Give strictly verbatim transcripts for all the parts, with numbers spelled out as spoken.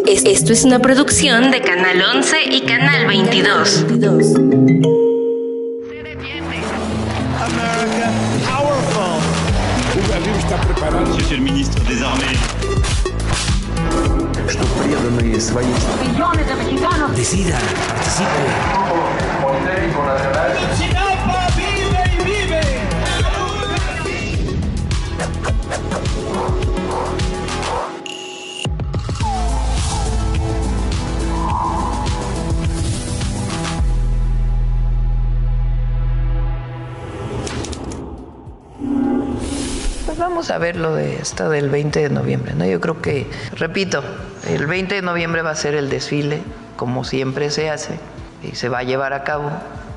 Es, esto es una producción de Canal once y Canal veintidós. Monsieur le ministre des Armées. Что преданные своей Millones de mexicanos. Decida, participe. Chinapa vive y vive. Pues vamos a ver lo de esta del veinte de noviembre, ¿no? Yo creo que, repito, el veinte de noviembre va a ser el desfile, como siempre se hace, y se va a llevar a cabo.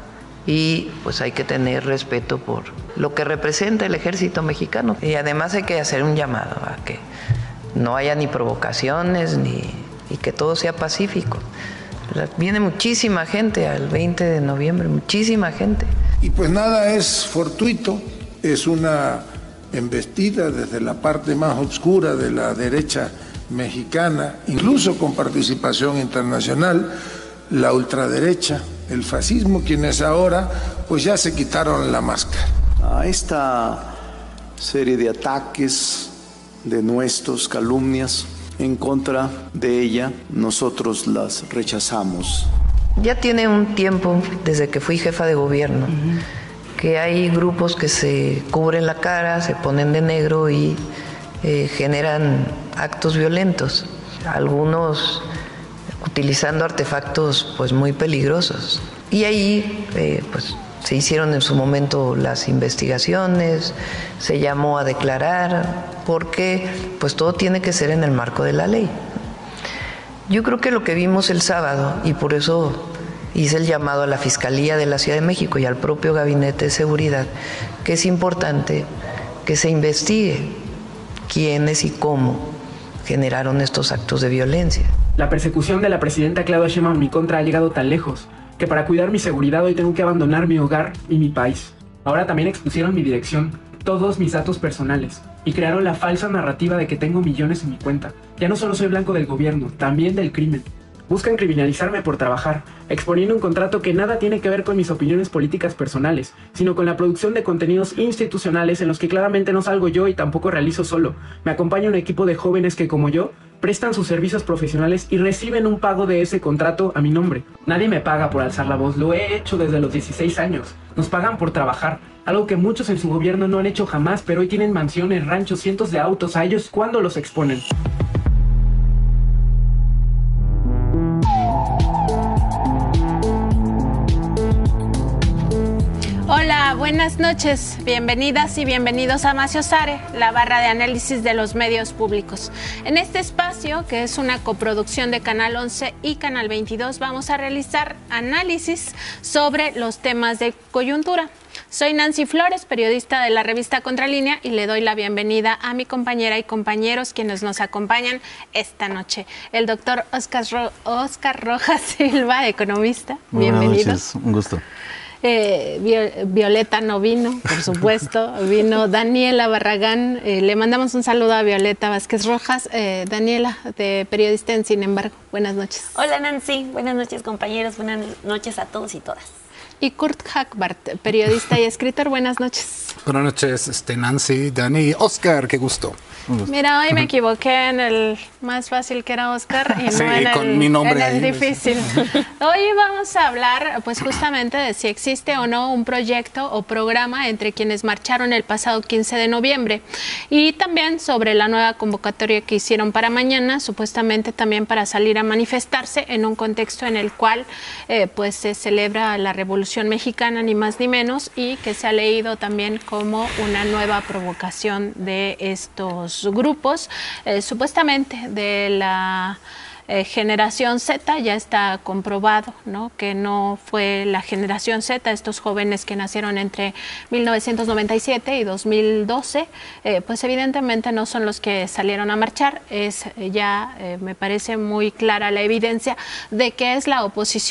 Y pues hay que tener respeto por lo que representa el ejército mexicano. Y además hay que hacer un llamado a que no haya ni provocaciones ni, y que todo sea pacífico. Viene muchísima gente al veinte de noviembre, muchísima gente. Y pues nada es fortuito, es una embestida desde la parte más oscura de la derecha mexicana, incluso con participación internacional, la ultraderecha, el fascismo, quienes ahora pues ya se quitaron la máscara. a esta serie de ataques, de nuestros calumnias en contra de ella, nosotros las rechazamos. Ya tiene un tiempo, desde que fui jefa de gobierno, uh-huh. que hay grupos que se cubren la cara, se ponen de negro y eh, generan actos violentos, algunos utilizando artefactos pues muy peligrosos. Y ahí eh, pues se hicieron en su momento las investigaciones, se llamó a declarar, porque pues todo tiene que ser en el marco de la ley. Yo creo que lo que vimos el sábado, y por eso hice el llamado a la Fiscalía de la Ciudad de México y al propio Gabinete de Seguridad, que es importante que se investigue quiénes y cómo generaron estos actos de violencia. La persecución de la presidenta Claudia Sheinbaum en mi contra ha llegado tan lejos que para cuidar mi seguridad hoy tengo que abandonar mi hogar y mi país. Ahora también expusieron mi dirección, todos mis datos personales, y crearon la falsa narrativa de que tengo millones en mi cuenta. Ya no solo soy blanco del gobierno, también del crimen. Buscan criminalizarme por trabajar, exponiendo un contrato que nada tiene que ver con mis opiniones políticas personales, sino con la producción de contenidos institucionales en los que claramente no salgo yo y tampoco realizo solo. Me acompaña un equipo de jóvenes que, como yo, prestan sus servicios profesionales y reciben un pago de ese contrato a mi nombre. Nadie me paga por alzar la voz, lo he hecho desde los dieciséis años. Nos pagan por trabajar, algo que muchos en su gobierno no han hecho jamás, pero hoy tienen mansiones, ranchos, cientos de autos. ¿A ellos cuándo los exponen? Hola, buenas noches, bienvenidas y bienvenidos a Maciosare, la barra de análisis de los medios públicos. En este espacio, que es una coproducción de Canal once y Canal veintidós, vamos a realizar análisis sobre los temas de coyuntura. Soy Nancy Flores, periodista de la revista Contralínea, y le doy la bienvenida a mi compañera y compañeros quienes nos acompañan esta noche. El doctor Oscar, Ro- Oscar Rojas Silva, economista, Muy bienvenido. Buenas noches, un gusto. Eh, Violeta no vino, por supuesto, vino Daniela Barragán, eh, le mandamos un saludo a Violeta Vázquez Rojas. eh, Daniela, de periodista en Sin embargo, buenas noches. Hola Nancy, buenas noches compañeros, buenas noches a todos y todas. Y Kurt Hackbart, periodista y escritor, buenas noches. Buenas noches, este, Nancy, Dani, Oscar, qué gusto. Mira, hoy me equivoqué en el más fácil que era Oscar y no sí, en, con el, mi nombre en el ahí. difícil. Hoy vamos a hablar pues justamente de si existe o no un proyecto o programa entre quienes marcharon el pasado quince de noviembre y también sobre la nueva convocatoria que hicieron para mañana, supuestamente también para salir a manifestarse en un contexto en el cual eh, pues se celebra la Revolución Mexicana, ni más ni menos, y que se ha leído también como una nueva provocación de estos grupos, eh, supuestamente de la eh, generación Z. Ya está comprobado, ¿no?, que no fue la generación Z, estos jóvenes que nacieron entre mil novecientos noventa y siete y dos mil doce, eh, pues evidentemente no son los que salieron a marchar. Es eh, ya, eh, me parece muy clara la evidencia de que es la oposición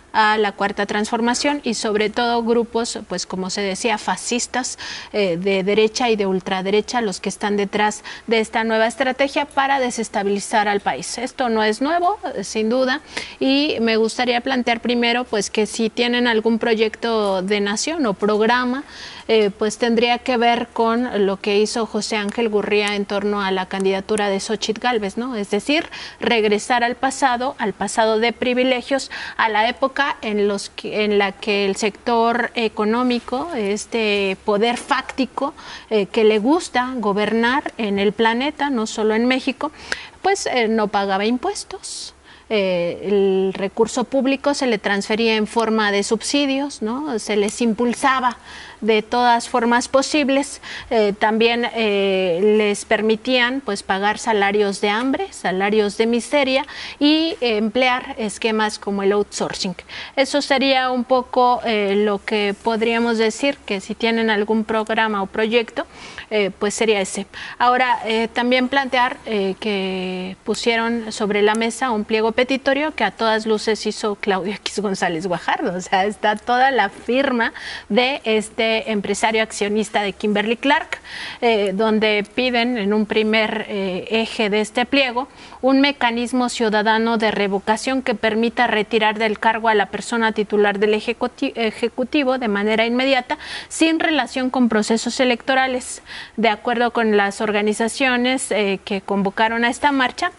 a la Cuarta Transformación y sobre todo grupos, pues como se decía, fascistas eh, de derecha y de ultraderecha, los que están detrás de esta nueva estrategia para desestabilizar al país. Esto no es nuevo, sin duda, y me gustaría plantear primero pues que si tienen algún proyecto de nación o programa, eh, pues tendría que ver con lo que hizo José Ángel Gurría en torno a la candidatura de Xóchitl Gálvez, ¿no? Es decir, regresar al pasado, al pasado de privilegios, a la época en, los que, en la que el sector económico, este poder fáctico eh, que le gusta gobernar en el planeta, no solo en México, pues eh, no pagaba impuestos. Eh, el recurso público se le transfería en forma de subsidios, ¿no? Se les impulsaba de todas formas posibles, eh, también eh, les permitían pues pagar salarios de hambre, salarios de miseria y eh, emplear esquemas como el outsourcing. Eso sería un poco eh, lo que podríamos decir, que si tienen algún programa o proyecto, eh, pues sería ese. Ahora, eh, también plantear eh, que pusieron sobre la mesa un pliego petitorio que a todas luces hizo Claudio X González Guajardo, o sea, está toda la firma de este empresario accionista de Kimberly Clark, eh, donde piden en un primer eh, eje de este pliego un mecanismo ciudadano de revocación que permita retirar del cargo a la persona titular del ejecuti- ejecutivo de manera inmediata sin relación con procesos electorales. De acuerdo con las organizaciones eh, que convocaron a esta marcha,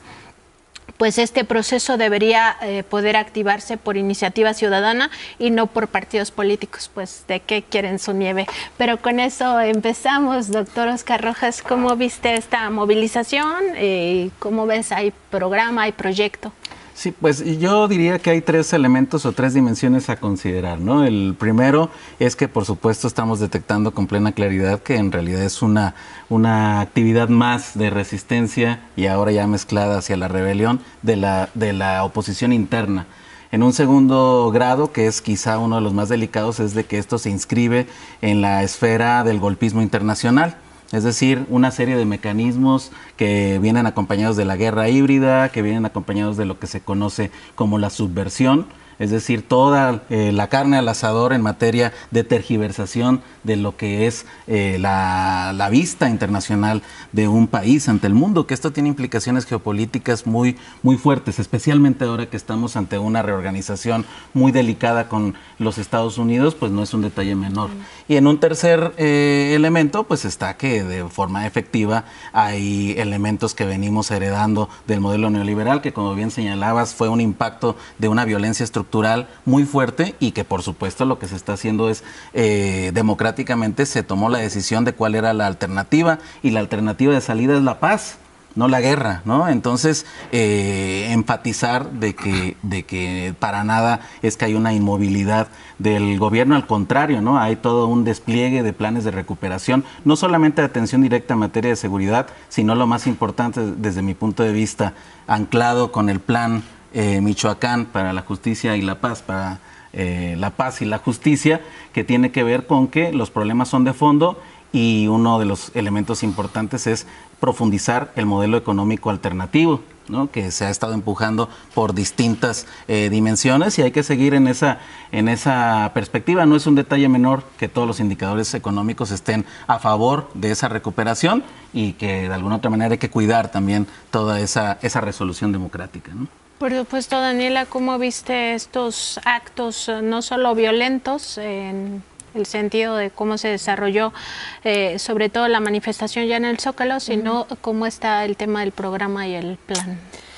pues este proceso debería eh, poder activarse por iniciativa ciudadana y no por partidos políticos. Pues, ¿de qué quieren su nieve? Pero con eso empezamos. Doctor Oscar Rojas, ¿cómo viste esta movilización? Eh, ¿Cómo ves? ¿Hay programa, hay proyecto? Sí, pues yo diría que hay tres elementos o tres dimensiones a considerar, ¿no? El primero es que, por supuesto, estamos detectando con plena claridad que en realidad es una, una actividad más de resistencia y ahora ya mezclada hacia la rebelión de la, de la oposición interna. En un segundo grado, que es quizá uno de los más delicados, es de que esto se inscribe en la esfera del golpismo internacional. Es decir, una serie de mecanismos que vienen acompañados de la guerra híbrida, que vienen acompañados de lo que se conoce como la subversión, es decir, toda eh, la carne al asador en materia de tergiversación de lo que es eh, la, la vista internacional de un país ante el mundo, que esto tiene implicaciones geopolíticas muy, muy fuertes, especialmente ahora que estamos ante una reorganización muy delicada con los Estados Unidos, pues no es un detalle menor. Mm. Y en un tercer eh, elemento, pues está que de forma efectiva hay elementos que venimos heredando del modelo neoliberal, que como bien señalabas fue un impacto de una violencia estructural muy fuerte y que por supuesto lo que se está haciendo es eh, democráticamente se tomó la decisión de cuál era la alternativa y la alternativa de salida es la paz, no la guerra, ¿no? Entonces, eh, enfatizar de que, de que para nada es que hay una inmovilidad del gobierno, al contrario, ¿no? Hay todo un despliegue de planes de recuperación, no solamente de atención directa en materia de seguridad, sino lo más importante desde mi punto de vista, anclado con el plan Eh, Michoacán para la justicia y la paz, para eh, la paz y la justicia, que tiene que ver con que los problemas son de fondo y uno de los elementos importantes es profundizar el modelo económico alternativo, ¿no? Que se ha estado empujando por distintas eh, dimensiones y hay que seguir en esa, en esa perspectiva. No es un detalle menor que todos los indicadores económicos estén a favor de esa recuperación y que de alguna otra manera hay que cuidar también toda esa, esa resolución democrática, ¿no? Por supuesto, Daniela, ¿cómo viste estos actos no solo violentos en el sentido de cómo se desarrolló, eh, sobre todo la manifestación ya en el Zócalo, sino uh-huh. cómo está el tema del programa y el plan?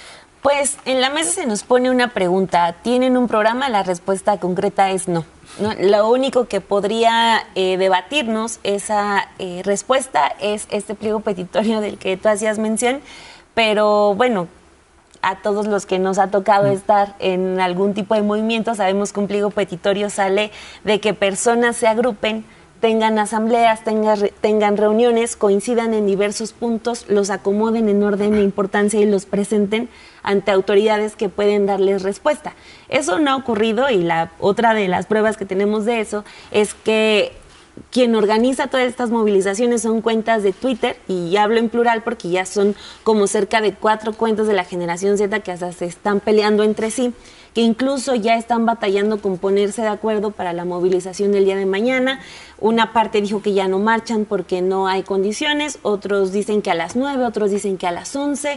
Pues en la mesa se nos pone una pregunta. ¿Tienen un programa? La respuesta concreta es no. ¿no? Lo único que podría eh, debatirnos esa eh, respuesta es este pliego petitorio del que tú hacías mención, pero bueno, a todos los que nos ha tocado estar en algún tipo de movimiento, sabemos que un pliego petitorio sale de que personas se agrupen, tengan asambleas, tengan, tengan reuniones, coincidan en diversos puntos, los acomoden en orden de importancia y los presenten ante autoridades que pueden darles respuesta. Eso no ha ocurrido y la otra de las pruebas que tenemos de eso es que quien organiza todas estas movilizaciones son cuentas de Twitter, y ya hablo en plural porque ya son como cerca de cuatro cuentas de la generación Z que hasta se están peleando entre sí, que incluso ya están batallando con ponerse de acuerdo para la movilización del día de mañana. Una parte dijo que ya no marchan porque no hay condiciones, otros dicen que a las nueve, otros dicen que a las once,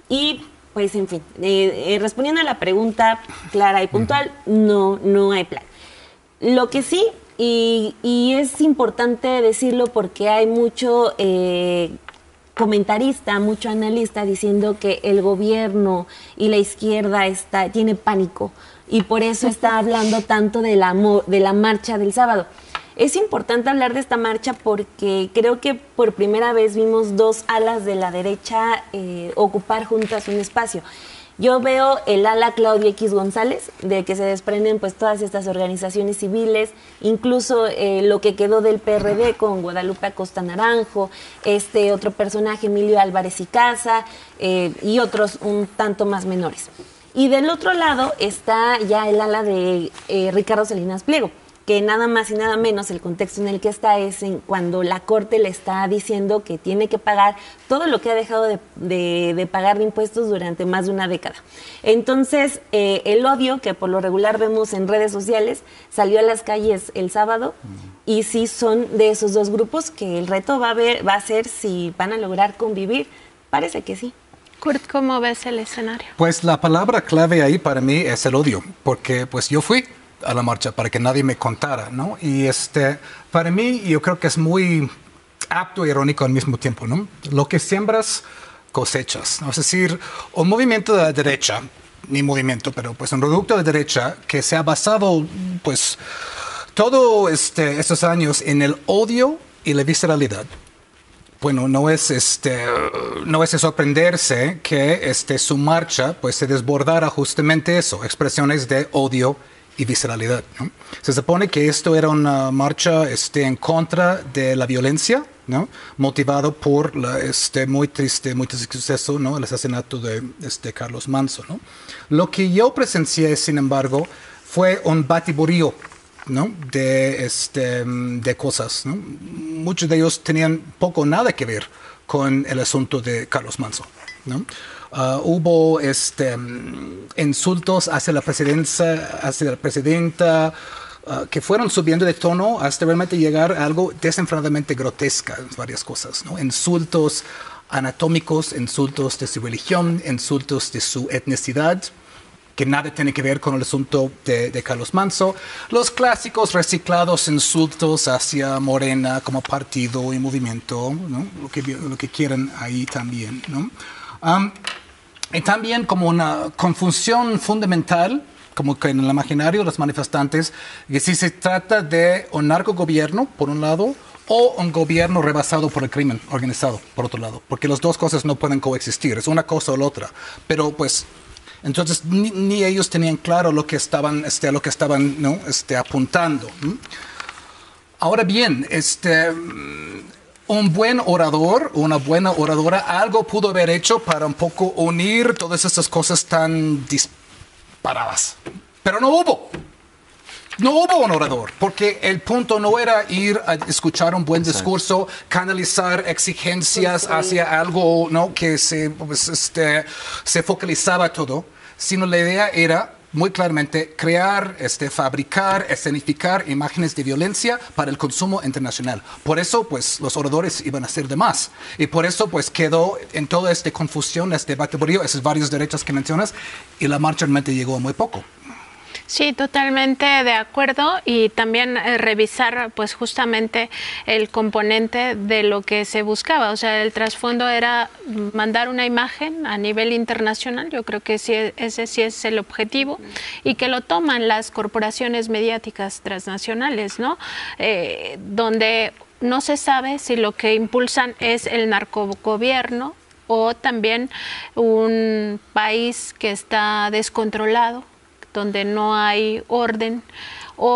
y pues en fin, eh, eh, respondiendo a la pregunta clara y puntual, no, no hay plan. Lo que sí, y, y es importante decirlo porque hay mucho eh, comentarista, mucho analista diciendo que el gobierno y la izquierda está, tiene pánico y por eso está hablando tanto de la, de la marcha del sábado. Es importante hablar de esta marcha porque creo que por primera vez vimos dos alas de la derecha eh, ocupar juntas un espacio. Yo veo el ala Claudia X González, de que se desprenden pues todas estas organizaciones civiles, incluso eh, lo que quedó del P R D con Guadalupe Acosta Naranjo, este otro personaje Emilio Álvarez y Casa, eh, y otros un tanto más menores. Y del otro lado está ya el ala de eh, Ricardo Salinas Pliego, que nada más y nada menos el contexto en el que está es en cuando la Corte le está diciendo que tiene que pagar todo lo que ha dejado de, de, de pagar de impuestos durante más de una década. Entonces, eh, el odio que por lo regular vemos en redes sociales salió a las calles el sábado, y sí son de esos dos grupos que el reto va a, ver, va a ser si van a lograr convivir. Parece que sí. Kurt, ¿cómo ves el escenario? Pues la palabra clave ahí para mí es el odio, porque pues yo fui a la marcha para que nadie me contara, ¿no? Y este, para mí yo creo que es muy apto e irónico al mismo tiempo, ¿no? Lo que siembras, cosechas, ¿no? Es decir, un movimiento de la derecha, ni movimiento, pero pues un producto de derecha que se ha basado, pues, todos este, estos años en el odio y la visceralidad. Bueno, no es, este, no es de sorprenderse que este, su marcha pues, se desbordara justamente eso, expresiones de odio y visceralidad, ¿no? Se supone que esto era una marcha este, en contra de la violencia, ¿no? Motivado por la, este muy triste, muy triste suceso, ¿no? El asesinato de este, Carlos Manzo, ¿no? Lo que yo presencié, sin embargo, fue un batiburrillo, ¿no? de, este, de cosas, ¿no? Muchos de ellos tenían poco o nada que ver con el asunto de Carlos Manzo, ¿no? Uh, hubo este, insultos hacia la presidencia, hacia la presidenta, uh, que fueron subiendo de tono hasta realmente llegar a algo desenfrenadamente grotesca, varias cosas, ¿no? Insultos anatómicos, insultos de su religión, insultos de su etnicidad, que nada tiene que ver con el asunto de, de Carlos Manzo. Los clásicos reciclados insultos hacia Morena como partido y movimiento, ¿no? Lo que, lo que quieran ahí también, ¿no? Um, y también como una confusión fundamental, como que en el imaginario de los manifestantes, que si se trata de un narcogobierno, por un lado, o un gobierno rebasado por el crimen organizado, por otro lado, porque las dos cosas no pueden coexistir, es una cosa o la otra. Pero pues, entonces ni, ni ellos tenían claro lo que estaban, este, a lo que estaban, ¿no? este, apuntando. ¿Mm? Ahora bien, este... un buen orador, una buena oradora, algo pudo haber hecho para un poco unir todas estas cosas tan disparadas. Pero no hubo. No hubo un orador, porque el punto no era ir a escuchar un buen discurso, canalizar exigencias hacia algo, ¿no? que se, pues, este, se focalizaba todo, sino la idea era muy claramente crear, este, fabricar, escenificar imágenes de violencia para el consumo internacional. Por eso, pues, los oradores iban a ser de más. Y por eso, pues, quedó en toda esta confusión, este batiburrillo, esos varios derechos que mencionas, y la marcha realmente llegó a muy poco. Sí, totalmente de acuerdo, y también eh, revisar pues justamente el componente de lo que se buscaba, o sea, el trasfondo era mandar una imagen a nivel internacional, yo creo que sí, ese sí es el objetivo, y que lo toman las corporaciones mediáticas transnacionales, ¿no? Eh, donde no se sabe si lo que impulsan es el narcogobierno o también un país que está descontrolado, donde no hay orden, o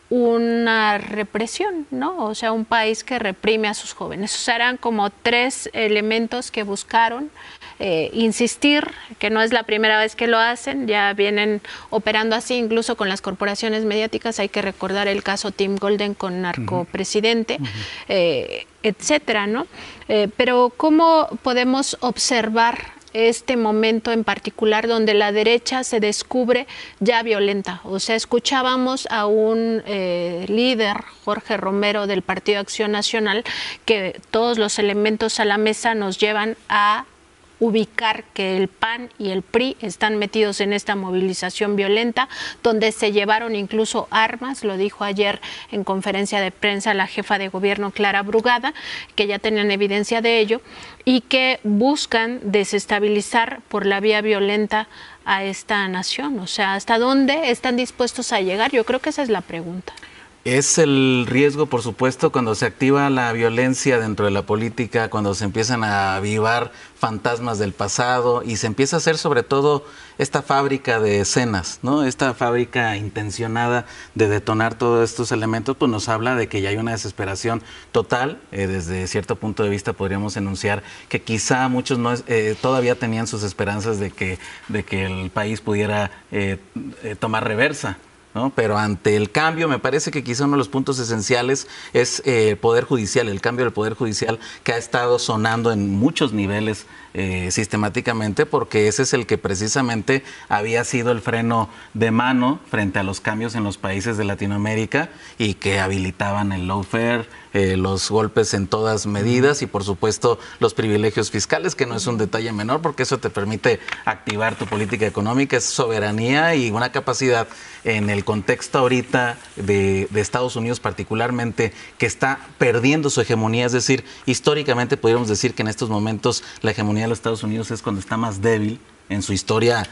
una represión, ¿no? O sea, un país que reprime a sus jóvenes. O sea, eran como tres elementos que buscaron eh, insistir, que no es la primera vez que lo hacen, ya vienen operando así incluso con las corporaciones mediáticas. Hay que recordar el caso Tim Golden con narcopresidente, uh-huh. eh, etcétera, ¿no? Eh, pero ¿cómo podemos observar este momento en particular donde la derecha se descubre ya violenta? O sea, escuchábamos a un eh, líder, Jorge Romero, del Partido Acción Nacional, que todos los elementos a la mesa nos llevan a ubicar que el P A N y el P R I están metidos en esta movilización violenta, donde se llevaron incluso armas, lo dijo ayer en conferencia de prensa la jefa de gobierno Clara Brugada, que ya tenían evidencia de ello, y que buscan desestabilizar por la vía violenta a esta nación. O sea, ¿hasta dónde están dispuestos a llegar? Yo creo que esa es la pregunta. Es el riesgo, por supuesto, cuando se activa la violencia dentro de la política, cuando se empiezan a avivar fantasmas del pasado y se empieza a hacer sobre todo esta fábrica de escenas, ¿no? Esta fábrica intencionada de detonar todos estos elementos, pues nos habla de que ya hay una desesperación total. Eh, desde cierto punto de vista podríamos enunciar que quizá muchos no eh, todavía tenían sus esperanzas de que, de que el país pudiera eh, eh, tomar reversa, ¿no? Pero ante el cambio, me parece que quizá uno de los puntos esenciales es eh, el Poder Judicial, el cambio del Poder Judicial que ha estado sonando en muchos niveles eh, sistemáticamente, porque ese es el que precisamente había sido el freno de mano frente a los cambios en los países de Latinoamérica y que habilitaban el lawfare, eh, los golpes en todas medidas y por supuesto los privilegios fiscales, que no es un detalle menor porque eso te permite activar tu política económica, es soberanía y una capacidad en el contexto ahorita de, de Estados Unidos particularmente, que está perdiendo su hegemonía. Es decir, históricamente podríamos decir que en estos momentos la hegemonía de los Estados Unidos es cuando está más débil en su historia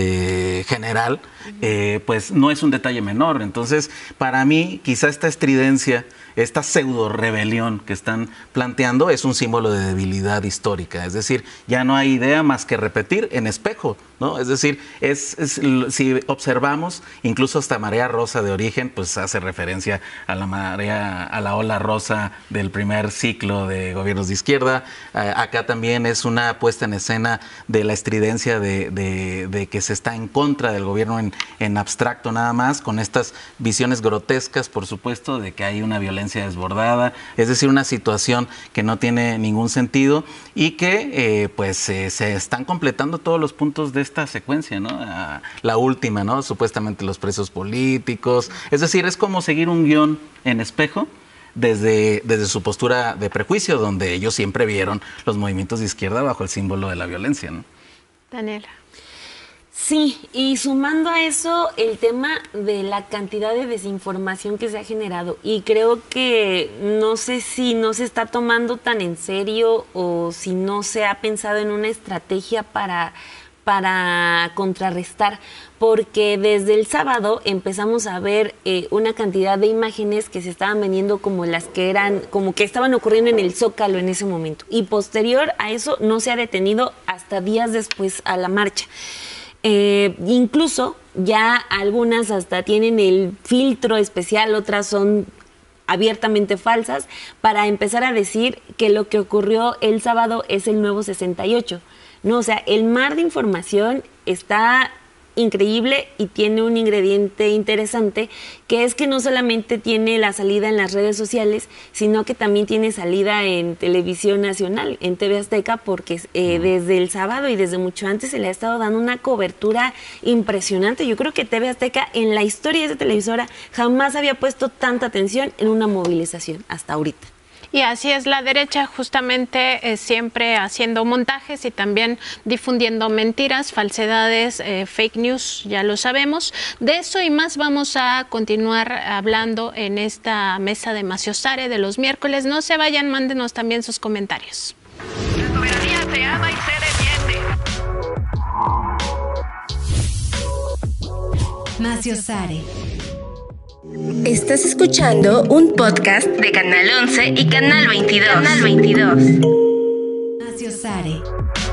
eh, general, eh, pues no es un detalle menor. Entonces, para mí, quizá esta estridencia, esta pseudo rebelión que están planteando es un símbolo de debilidad histórica. Es decir, ya no hay idea más que repetir en espejo, ¿no? Es decir, es, es, si observamos, incluso hasta Marea Rosa de origen, pues hace referencia a la marea, a la ola rosa del primer ciclo de gobiernos de izquierda. Eh, acá también es una puesta en escena de la estridencia de, de, de que se está en contra del gobierno en, en abstracto nada más, con estas visiones grotescas, por supuesto, de que hay una violencia desbordada, es decir, una situación que no tiene ningún sentido y que eh, pues eh, se están completando todos los puntos de esta secuencia, ¿no? Ah, la última, ¿no? Supuestamente los presos políticos, es decir, es como seguir un guión en espejo desde, desde su postura de prejuicio, donde ellos siempre vieron los movimientos de izquierda bajo el símbolo de la violencia, ¿no? Daniela. Sí, y sumando a eso el tema de la cantidad de desinformación que se ha generado, y creo que no sé si no se está tomando tan en serio o si no se ha pensado en una estrategia para, para contrarrestar, porque desde el sábado empezamos a ver eh, una cantidad de imágenes que se estaban vendiendo como las que eran, como que estaban ocurriendo en el Zócalo en ese momento, y posterior a eso no se ha detenido hasta días después a la marcha. Eh, incluso ya algunas hasta tienen el filtro especial, otras son abiertamente falsas, para empezar a decir que lo que ocurrió el sábado es el nuevo sesenta y ocho. No, o sea, el mar de información está increíble y tiene un ingrediente interesante, que es que no solamente tiene la salida en las redes sociales, sino que también tiene salida en televisión nacional, en T V Azteca, porque eh, desde el sábado y desde mucho antes se le ha estado dando una cobertura impresionante. Yo creo que T V Azteca en la historia de esa televisora jamás había puesto tanta atención en una movilización hasta ahorita. Y así es la derecha, justamente eh, siempre haciendo montajes y también difundiendo mentiras, falsedades, eh, fake news, ya lo sabemos. De eso y más vamos a continuar hablando en esta mesa de Maciosare de los miércoles. No se vayan, mándenos también sus comentarios. La soberanía se ama y se defiende. Maciosare. Estás escuchando un podcast de Canal once y Canal veintidós. Canal veintidós. Maciosare.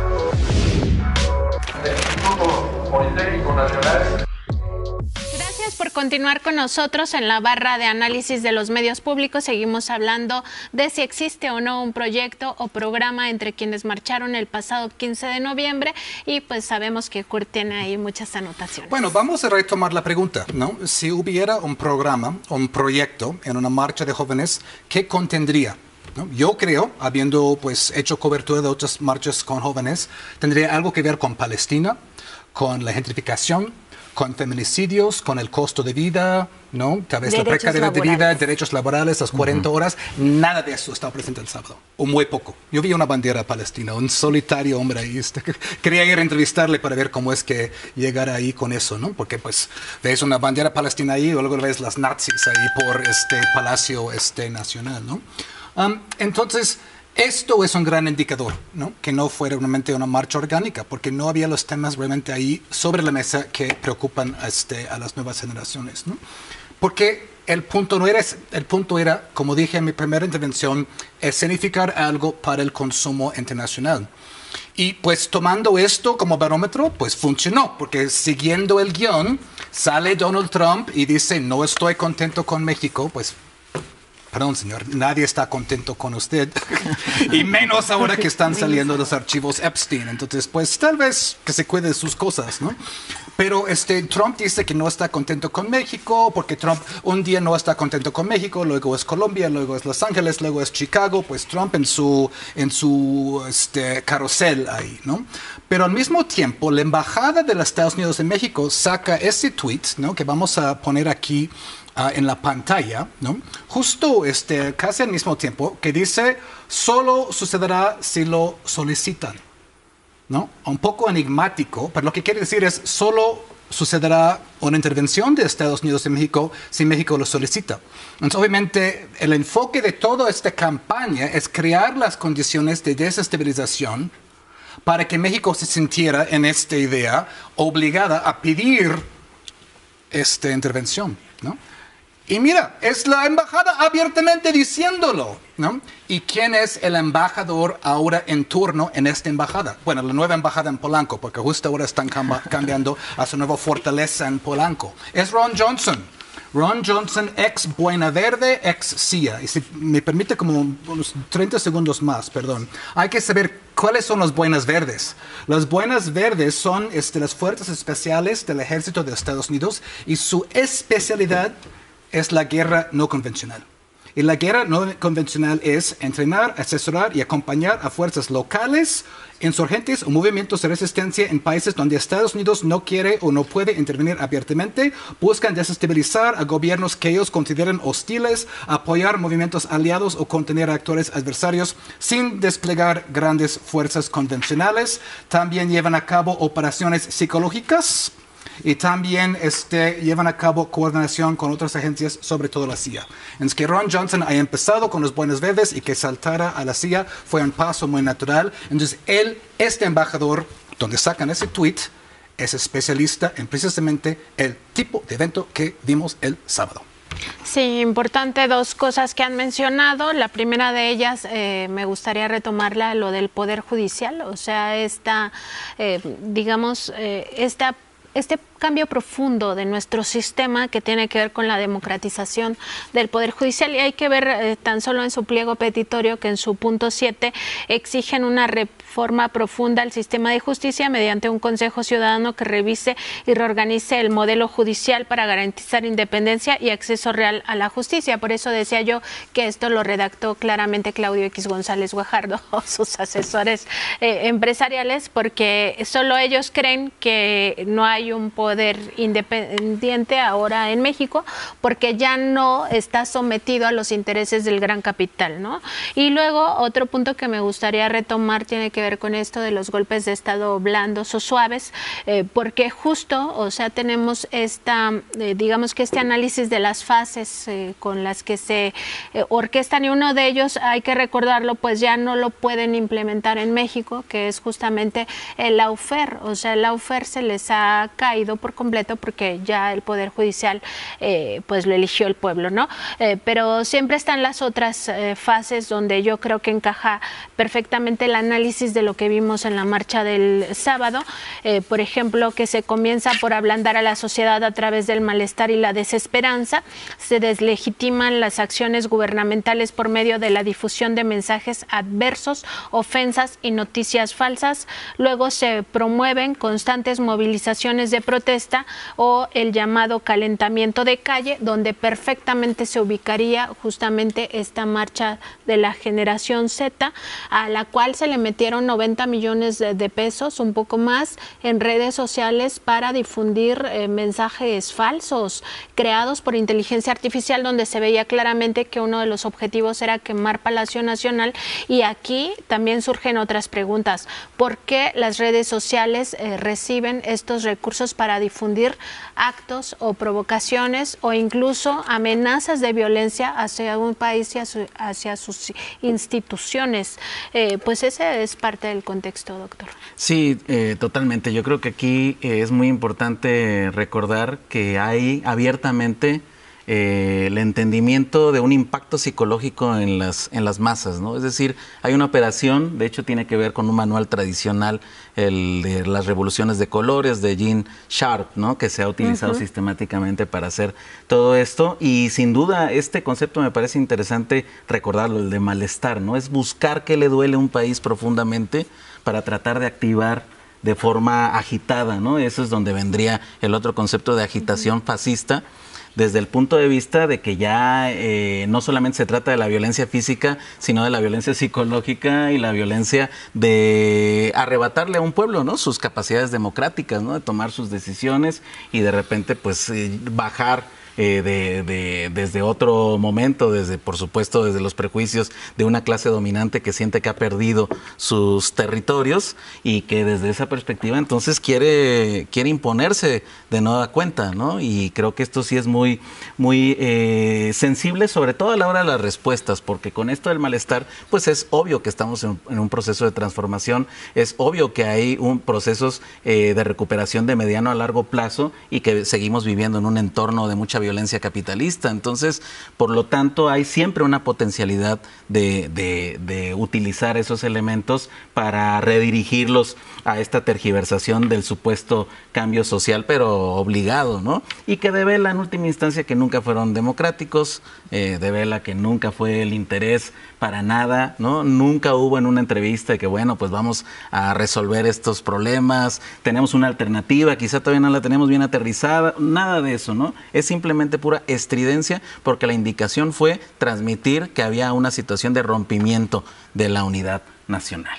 Gracias Gracias por continuar con nosotros en la barra de análisis de los medios públicos. Seguimos hablando de si existe o no un proyecto o programa entre quienes marcharon el pasado quince de noviembre y pues sabemos que Kurt tiene ahí muchas anotaciones. Bueno, vamos a retomar la pregunta, ¿no? Si hubiera un programa o un proyecto en una marcha de jóvenes, ¿qué contendría? ¿No? Yo creo, habiendo pues hecho cobertura de otras marchas con jóvenes, tendría algo que ver con Palestina, con la gentrificación, con feminicidios, con el costo de vida, ¿no? Tal vez la precariedad de vida, derechos laborales, las cuarenta uh-huh. horas. Nada de eso estaba presente el sábado, o muy poco. Yo vi una bandera palestina, un solitario hombre ahí. Este, quería ir a entrevistarle para ver cómo es que llegara ahí con eso, ¿no? Porque pues ves una bandera palestina ahí, y luego ves las nazis ahí por este Palacio este, Nacional, ¿no? Um, entonces... Esto es un gran indicador, ¿no? Que no fue realmente una marcha orgánica, porque no había los temas realmente ahí sobre la mesa que preocupan a, este, a las nuevas generaciones, ¿no? Porque el punto, no era, el punto era, como dije en mi primera intervención, escenificar algo para el consumo internacional. Y pues tomando esto como barómetro, pues funcionó, porque siguiendo el guión, sale Donald Trump y dice, no estoy contento con México, pues... Perdón, señor, nadie está contento con usted, y menos ahora que están saliendo los archivos Epstein. Entonces, pues tal vez que se cuide de sus cosas, ¿no? Pero este, Trump dice que no está contento con México, porque Trump un día no está contento con México, luego es Colombia, luego es Los Ángeles, luego es Chicago, pues Trump en su, en su este, carrusel ahí, ¿no? Pero al mismo tiempo, la Embajada de los Estados Unidos en México saca ese tweet, ¿no? Que vamos a poner aquí Uh, en la pantalla, ¿no? Justo este, casi al mismo tiempo, que dice, solo sucederá si lo solicitan, ¿no? Un poco enigmático, pero lo que quiere decir es, solo sucederá una intervención de Estados Unidos en México si México lo solicita. Entonces, obviamente, el enfoque de toda esta campaña es crear las condiciones de desestabilización para que México se sintiera en esta idea obligada a pedir esta intervención, ¿no? Y mira, es la embajada abiertamente diciéndolo, ¿no? ¿Y quién es el embajador ahora en turno en esta embajada? Bueno, la nueva embajada en Polanco, porque justo ahora están cam- cambiando a su nueva fortaleza en Polanco. Es Ron Johnson. Ron Johnson, ex Buena Verde, ex C I A. Y si me permite como unos treinta segundos más, perdón. Hay que saber cuáles son los Buenas Verdes. Los Buenas Verdes son este, las fuerzas especiales del ejército de Estados Unidos y su especialidad es la guerra no convencional. Y la guerra no convencional es entrenar, asesorar y acompañar a fuerzas locales, insurgentes o movimientos de resistencia en países donde Estados Unidos no quiere o no puede intervenir abiertamente, buscan desestabilizar a gobiernos que ellos consideran hostiles, apoyar movimientos aliados o contener a actores adversarios sin desplegar grandes fuerzas convencionales. También llevan a cabo operaciones psicológicas, y también este, llevan a cabo coordinación con otras agencias, sobre todo la C I A. Entonces, que Ron Johnson haya empezado con los Buenos Verdes y que saltara a la C I A fue un paso muy natural. Entonces, él, este embajador, donde sacan ese tweet, es especialista en precisamente el tipo de evento que vimos el sábado. Sí, importante dos cosas que han mencionado. La primera de ellas, eh, me gustaría retomarla, lo del Poder Judicial, o sea, esta, eh, digamos, eh, esta este cambio profundo de nuestro sistema que tiene que ver con la democratización del Poder Judicial, y hay que ver eh, tan solo en su pliego petitorio que en su punto siete exigen una reforma profunda al sistema de justicia mediante un Consejo Ciudadano que revise y reorganice el modelo judicial para garantizar independencia y acceso real a la justicia. Por eso decía yo que esto lo redactó claramente Claudio X González Guajardo o sus asesores eh, empresariales, porque solo ellos creen que no hay un poder independiente ahora en México, porque ya no está sometido a los intereses del gran capital, ¿no? Y luego otro punto que me gustaría retomar tiene que ver con esto de los golpes de Estado blandos o suaves, eh, porque justo, o sea, tenemos esta, eh, digamos que este análisis de las fases eh, con las que se eh, orquestan, y uno de ellos, hay que recordarlo, pues ya no lo pueden implementar en México, que es justamente el lawfare. O sea, el lawfare se les ha caído por completo porque ya el Poder Judicial eh, pues lo eligió el pueblo, ¿no? Eh, pero siempre están las otras eh, fases donde yo creo que encaja perfectamente el análisis de lo que vimos en la marcha del sábado. Eh, por ejemplo, que se comienza por ablandar a la sociedad a través del malestar y la desesperanza, se deslegitiman las acciones gubernamentales por medio de la difusión de mensajes adversos, ofensas y noticias falsas. Luego se promueven constantes movilizaciones de protesta o el llamado calentamiento de calle, donde perfectamente se ubicaría justamente esta marcha de la generación Z, a la cual se le metieron noventa millones de, de pesos, un poco más, en redes sociales para difundir eh, mensajes falsos creados por inteligencia artificial, donde se veía claramente que uno de los objetivos era quemar Palacio Nacional. Y aquí también surgen otras preguntas. ¿Por qué las redes sociales eh, reciben estos recursos para difundir actos o provocaciones o incluso amenazas de violencia hacia un país y hacia, hacia sus instituciones? Eh, pues ese es parte del contexto, doctor. Sí, eh, totalmente. Yo creo que aquí eh, es muy importante recordar que hay abiertamente Eh, el entendimiento de un impacto psicológico en las, en las masas, ¿no? Es decir, hay una operación, de hecho tiene que ver con un manual tradicional, el de las revoluciones de colores de Gene Sharp, ¿no? Que se ha utilizado uh-huh. sistemáticamente para hacer todo esto, y sin duda este concepto me parece interesante recordarlo, el de malestar, ¿no? Es buscar qué le duele a un país profundamente para tratar de activar de forma agitada, ¿no? Eso es donde vendría el otro concepto de agitación uh-huh. fascista, desde el punto de vista de que ya eh, no solamente se trata de la violencia física, sino de la violencia psicológica y la violencia de arrebatarle a un pueblo, ¿no? Sus capacidades democráticas, ¿no? De tomar sus decisiones y de repente pues eh, bajar Eh, de, de, desde otro momento, desde por supuesto desde los prejuicios de una clase dominante que siente que ha perdido sus territorios y que desde esa perspectiva entonces quiere, quiere imponerse de nueva cuenta, ¿no? Y creo que esto sí es muy, muy eh, sensible, sobre todo a la hora de las respuestas, porque con esto del malestar, pues es obvio que estamos en, en un proceso de transformación, es obvio que hay un procesos eh, de recuperación de mediano a largo plazo y que seguimos viviendo en un entorno de mucha violencia capitalista. Entonces, por lo tanto, hay siempre una potencialidad de, de, de utilizar esos elementos para redirigirlos a esta tergiversación del supuesto cambio social, pero obligado, ¿no? Y que devela en última instancia que nunca fueron democráticos, eh, devela que nunca fue el interés para nada, ¿no? Nunca hubo en una entrevista que, bueno, pues vamos a resolver estos problemas, tenemos una alternativa, quizá todavía no la tenemos bien aterrizada, nada de eso, ¿no? Es simplemente pura estridencia, porque la indicación fue transmitir que había una situación de rompimiento de la unidad nacional.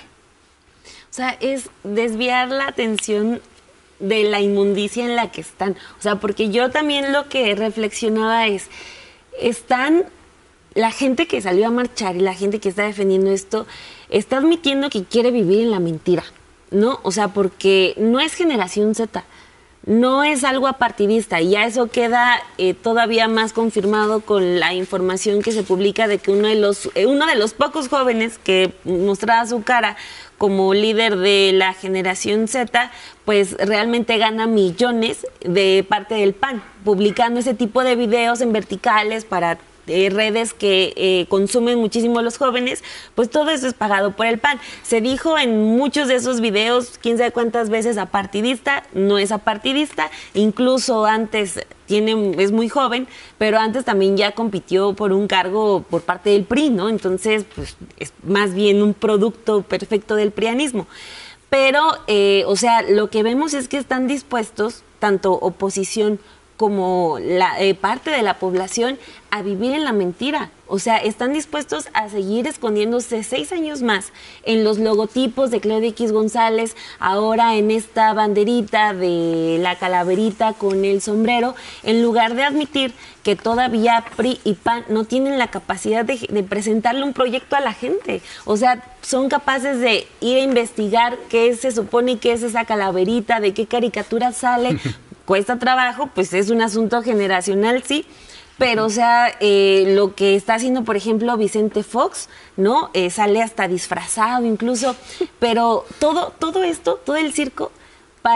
O sea, es desviar la atención de la inmundicia en la que están. O sea, porque yo también lo que reflexionaba es, están, la gente que salió a marchar y la gente que está defendiendo esto, está admitiendo que quiere vivir en la mentira, ¿no? O sea, porque no es generación Z, no es algo apartidista, y ya eso queda eh, todavía más confirmado con la información que se publica de que uno de los, eh, uno de los pocos jóvenes que mostraba su cara como líder de la generación Z, pues realmente gana millones de parte del P A N, publicando ese tipo de videos en verticales para eh, redes que eh, consumen muchísimo los jóvenes, pues todo eso es pagado por el P A N. Se dijo en muchos de esos videos, quién sabe cuántas veces apartidista, no es apartidista, incluso antes tiene, es muy joven, pero antes también ya compitió por un cargo por parte del P R I, ¿no? Entonces, pues es más bien un producto perfecto del prianismo. Pero, eh, o sea, lo que vemos es que están dispuestos, tanto oposición como la eh, parte de la población, a vivir en la mentira. O sea, están dispuestos a seguir escondiéndose seis años más en los logotipos de Claudia X González, ahora en esta banderita de la calaverita con el sombrero, en lugar de admitir que todavía P R I y P A N no tienen la capacidad de, de presentarle un proyecto a la gente. O sea, son capaces de ir a investigar qué se supone que es esa calaverita, de qué caricatura sale. Cuesta trabajo, pues es un asunto generacional, sí, pero o sea, eh, lo que está haciendo, por ejemplo, Vicente Fox, ¿no? Eh, sale hasta disfrazado incluso, pero todo, todo esto, todo el circo, para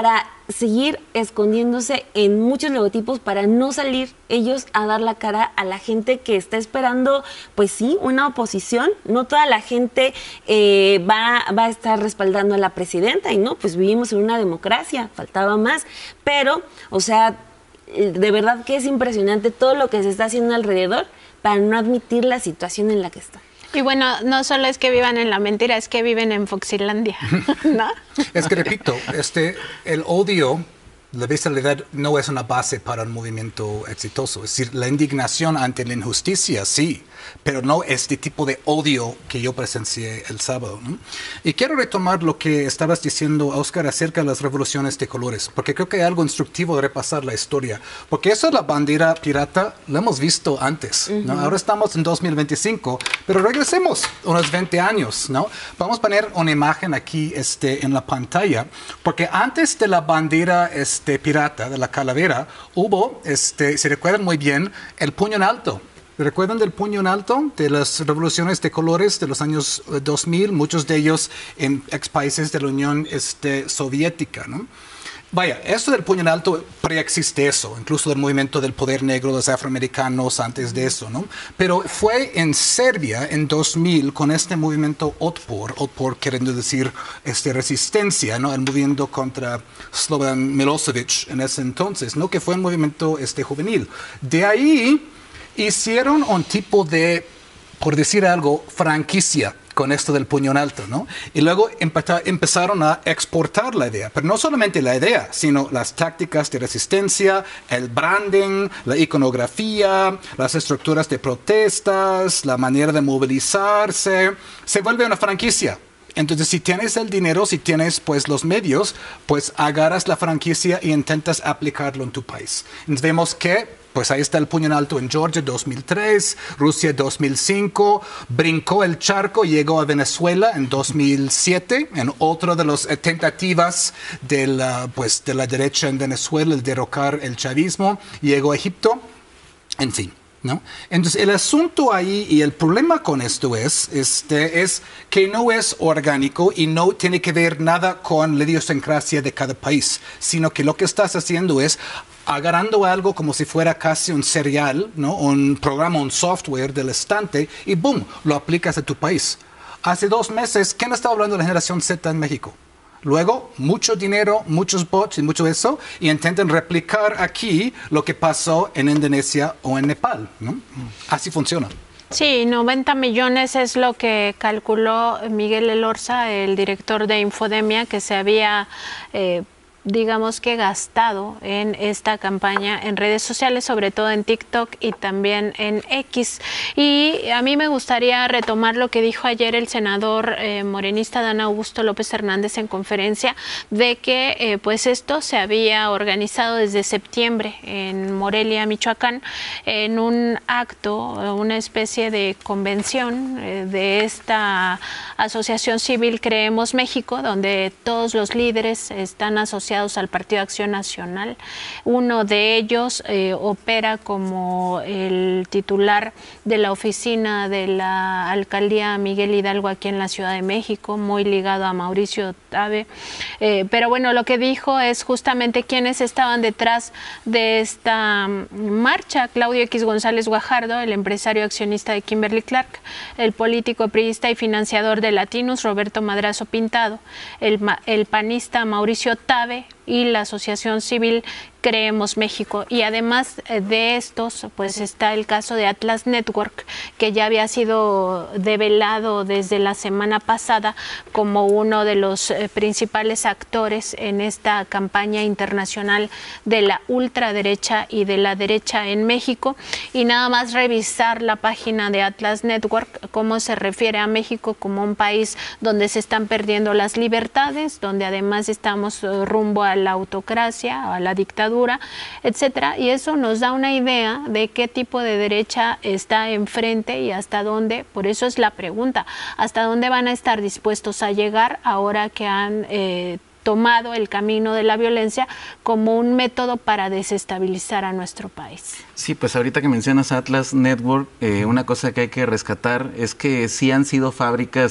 seguir escondiéndose en muchos logotipos para no salir ellos a dar la cara a la gente que está esperando, pues sí, una oposición. No toda la gente eh, va, va a estar respaldando a la presidenta y no, pues vivimos en una democracia, faltaba más, pero, o sea, de verdad que es impresionante todo lo que se está haciendo alrededor para no admitir la situación en la que está. Y bueno, no solo es que vivan en la mentira, es que viven en Foxilandia, ¿no? Es que repito, este, el odio, la visceralidad no es una base para un movimiento exitoso. Es decir, la indignación ante la injusticia, sí, pero no este tipo de odio que yo presencié el sábado, ¿no? Y quiero retomar lo que estabas diciendo, Oscar, acerca de las revoluciones de colores, porque creo que hay algo instructivo de repasar la historia, porque eso de la bandera pirata lo hemos visto antes, ¿no? Uh-huh. Ahora estamos en dos mil veinticinco, pero regresemos unos veinte años, ¿no? Vamos a poner una imagen aquí este, en la pantalla, porque antes de la bandera este, pirata, de la calavera, hubo, este, si recuerdan muy bien, el puño en alto. ¿Recuerdan del puño en alto? De las revoluciones de colores de los años dos mil, muchos de ellos en ex países de la Unión este, Soviética, ¿no? Vaya, eso del puño en alto preexiste eso, incluso del movimiento del poder negro de los afroamericanos antes de eso, ¿no? Pero fue en Serbia en dos mil con este movimiento Otpor, Otpor queriendo decir este, resistencia, ¿no? El movimiento contra Slobodan Milosevic en ese entonces, ¿no? Que fue un movimiento este, juvenil. De ahí hicieron un tipo de, por decir algo, franquicia con esto del puño en alto, ¿no? Y luego empezaron a exportar la idea, pero no solamente la idea, sino las tácticas de resistencia, el branding, la iconografía, las estructuras de protestas, la manera de movilizarse. Se vuelve una franquicia. Entonces, si tienes el dinero, si tienes pues los medios, pues agarras la franquicia y intentas aplicarlo en tu país. Entonces, vemos que pues ahí está el puño en alto en Georgia dos mil tres, Rusia dos mil cinco, brincó el charco, llegó a Venezuela en dos mil siete, en otra de las eh, tentativas de la, pues, de la derecha en Venezuela, el derrocar el chavismo, llegó a Egipto, en fin. ¿No? Entonces el asunto ahí y el problema con esto es, este, es que no es orgánico y no tiene que ver nada con la idiosincrasia de cada país, sino que lo que estás haciendo es agarrando algo como si fuera casi un serial, ¿no? Un programa, un software del estante y ¡boom!, lo aplicas a tu país. Hace dos meses, ¿quién estaba hablando de la generación Z en México? Luego, mucho dinero, muchos bots y mucho eso, y intentan replicar aquí lo que pasó en Indonesia o en Nepal, ¿no? Así funciona. Sí, noventa millones es lo que calculó Miguel Elorza, el director de Infodemia, que se había eh, digamos que gastado en esta campaña en redes sociales, sobre todo en TikTok y también en X. Y a mí me gustaría retomar lo que dijo ayer el senador eh, morenista Dan Augusto López Hernández en conferencia, de que eh, pues esto se había organizado desde septiembre en Morelia, Michoacán, en un acto, una especie de convención eh, de esta asociación civil Creemos México, donde todos los líderes están asociados al Partido Acción Nacional. Uno de ellos eh, opera como el titular de la oficina de la alcaldía Miguel Hidalgo aquí en la Ciudad de México, muy ligado a Mauricio Tabe. Eh, pero bueno, lo que dijo es justamente quiénes estaban detrás de esta marcha. Claudio X González Guajardo, el empresario accionista de Kimberly Clark, el político priista y financiador de Latinus Roberto Madrazo Pintado, el, el panista Mauricio Tabe y la asociación civil Creemos México. Y además de estos, pues está el caso de Atlas Network, que ya había sido develado desde la semana pasada como uno de los eh, principales actores en esta campaña internacional de la ultraderecha y de la derecha en México. Y nada más revisar la página de Atlas Network, cómo se refiere a México como un país donde se están perdiendo las libertades, donde además estamos eh, rumbo a la autocracia, a la dictadura, etcétera, y eso nos da una idea de qué tipo de derecha está enfrente y hasta dónde. Por eso es la pregunta, hasta dónde van a estar dispuestos a llegar ahora que han eh, tomado el camino de la violencia como un método para desestabilizar a nuestro país. Sí, pues ahorita que mencionas Atlas Network, eh, una cosa que hay que rescatar es que sí han sido fábricas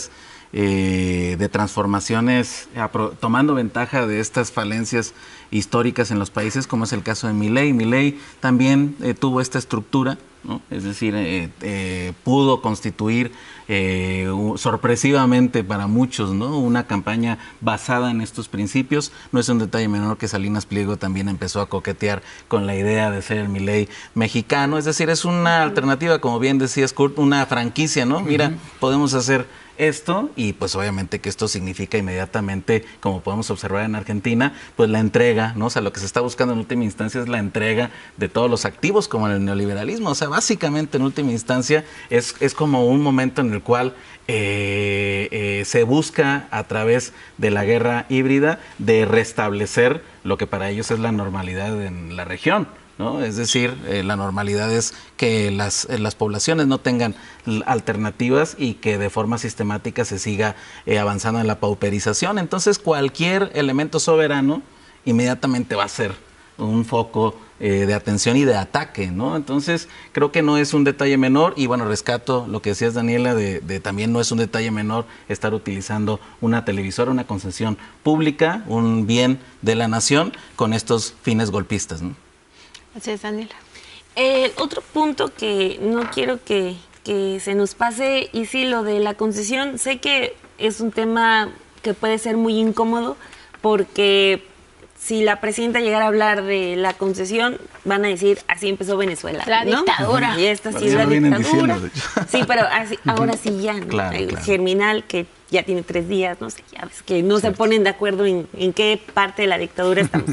eh, de transformaciones, tomando ventaja de estas falencias históricas en los países, como es el caso de Milei. Milei también eh, tuvo esta estructura, ¿no? Es decir, eh, eh, pudo constituir eh, sorpresivamente para muchos, ¿no?, una campaña basada en estos principios. No es un detalle menor que Salinas Pliego también empezó a coquetear con la idea de ser el Milei mexicano. Es decir, es una alternativa, como bien decías, Kurt, una franquicia, ¿no? Mira, uh-huh. podemos hacer esto, y pues obviamente que esto significa inmediatamente, como podemos observar en Argentina, pues la entrega, ¿no? O sea, lo que se está buscando en última instancia es la entrega de todos los activos, como en el neoliberalismo. O sea, básicamente en última instancia es, es como un momento en el cual eh, eh, se busca a través de la guerra híbrida de restablecer lo que para ellos es la normalidad en la región, ¿no? Es decir, eh, la normalidad es que las, eh, las poblaciones no tengan alternativas y que de forma sistemática se siga eh, avanzando en la pauperización. Entonces, cualquier elemento soberano inmediatamente va a ser un foco eh, de atención y de ataque, ¿no? Entonces, creo que no es un detalle menor, y bueno, rescato lo que decías, Daniela, de, de también no es un detalle menor estar utilizando una televisora, una concesión pública, un bien de la nación, con estos fines golpistas, ¿no? Así es, Daniela. Eh, otro punto que no quiero que, que se nos pase, y sí, lo de la concesión, sé que es un tema que puede ser muy incómodo, porque si la presidenta llegara a hablar de la concesión, van a decir, así empezó Venezuela, la ¿no? dictadura. Y esta sí es la dictadura. Sí, pero así, ahora sí ya, ¿no? Claro, El claro. Germinal, que ya tiene tres días, no sé, ya ves que no Cierto. se ponen de acuerdo en, en qué parte de la dictadura estamos.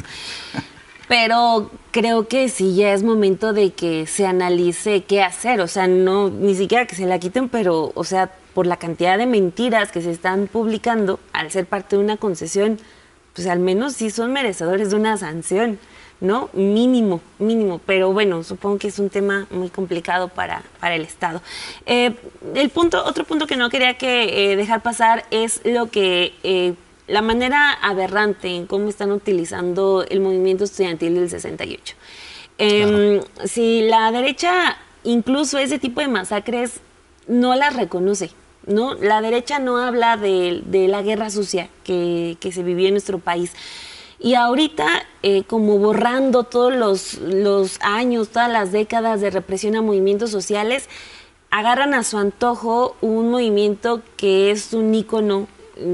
Pero creo que sí ya es momento de que se analice qué hacer, o sea, no ni siquiera que se la quiten, pero, o sea, por la cantidad de mentiras que se están publicando al ser parte de una concesión, pues al menos sí son merecedores de una sanción, ¿no? Mínimo, mínimo, pero bueno, supongo que es un tema muy complicado para, para el Estado. Eh, el punto, otro punto que no quería que eh, dejar pasar es lo que... Eh, la manera aberrante en cómo están utilizando el movimiento estudiantil del sesenta y ocho. Eh, claro. Si la derecha, incluso ese tipo de masacres, no las reconoce, ¿no? La derecha no habla de, de la guerra sucia que, que se vivió en nuestro país. Y ahorita, eh, como borrando todos los, los años, todas las décadas de represión a movimientos sociales, agarran a su antojo un movimiento que es un ícono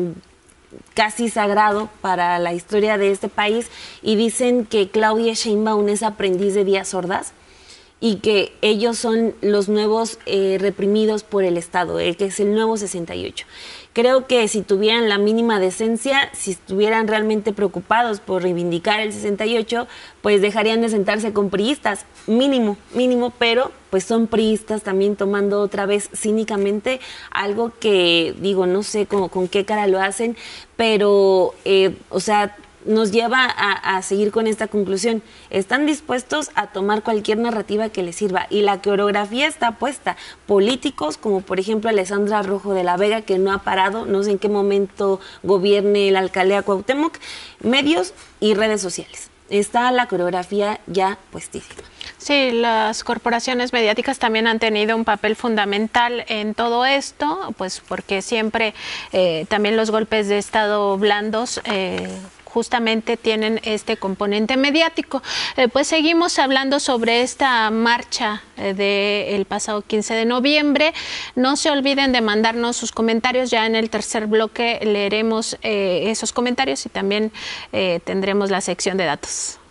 casi sagrado para la historia de este país, y dicen que Claudia Sheinbaum es aprendiz de Díaz Ordaz y que ellos son los nuevos eh, reprimidos por el Estado, eh, que es el nuevo sesenta y ocho. Creo que si tuvieran la mínima decencia, si estuvieran realmente preocupados por reivindicar el sesenta y ocho, pues dejarían de sentarse con priistas, mínimo, mínimo, pero pues son priistas también tomando otra vez cínicamente algo que, digo, no sé con, con qué cara lo hacen, pero, eh, o sea, nos lleva a, a seguir con esta conclusión. Están dispuestos a tomar cualquier narrativa que les sirva, y la coreografía está puesta. Políticos como por ejemplo Alessandra Rojo de la Vega, que no ha parado, no sé en qué momento gobierne la alcaldía Cuauhtémoc, medios y redes sociales. Está la coreografía ya puestísima. Sí, las corporaciones mediáticas también han tenido un papel fundamental en todo esto, pues porque siempre eh, también los golpes de Estado blandos eh, justamente tienen este componente mediático. Eh, pues seguimos hablando sobre esta marcha eh, del pasado quince de noviembre. No se olviden de mandarnos sus comentarios. Ya en el tercer bloque leeremos eh, esos comentarios, y también eh, tendremos la sección de datos.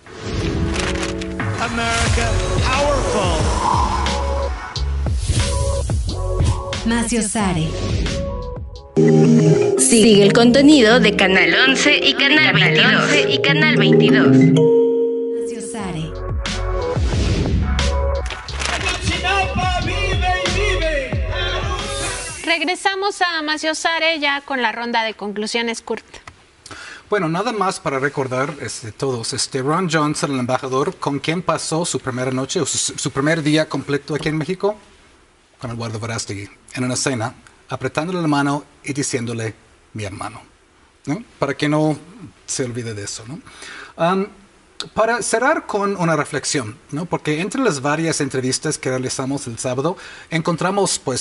America, powerful. Maciosare. Sigue el contenido de Canal once y Canal veintidós. Y Canal veintidós. Maciosare. Regresamos a Maciosare ya con la ronda de conclusiones, Kurt. Bueno, nada más para recordar este, todos, este, Ron Johnson, el embajador, ¿con quién pasó su primera noche o su, su primer día completo aquí en México? Con Eduardo Verástegui, en una cena, apretándole la mano y diciéndole mi hermano, ¿no? Para que no se olvide de eso, ¿no? Um, para cerrar con una reflexión, ¿no? Porque entre las varias entrevistas que realizamos el sábado, encontramos pues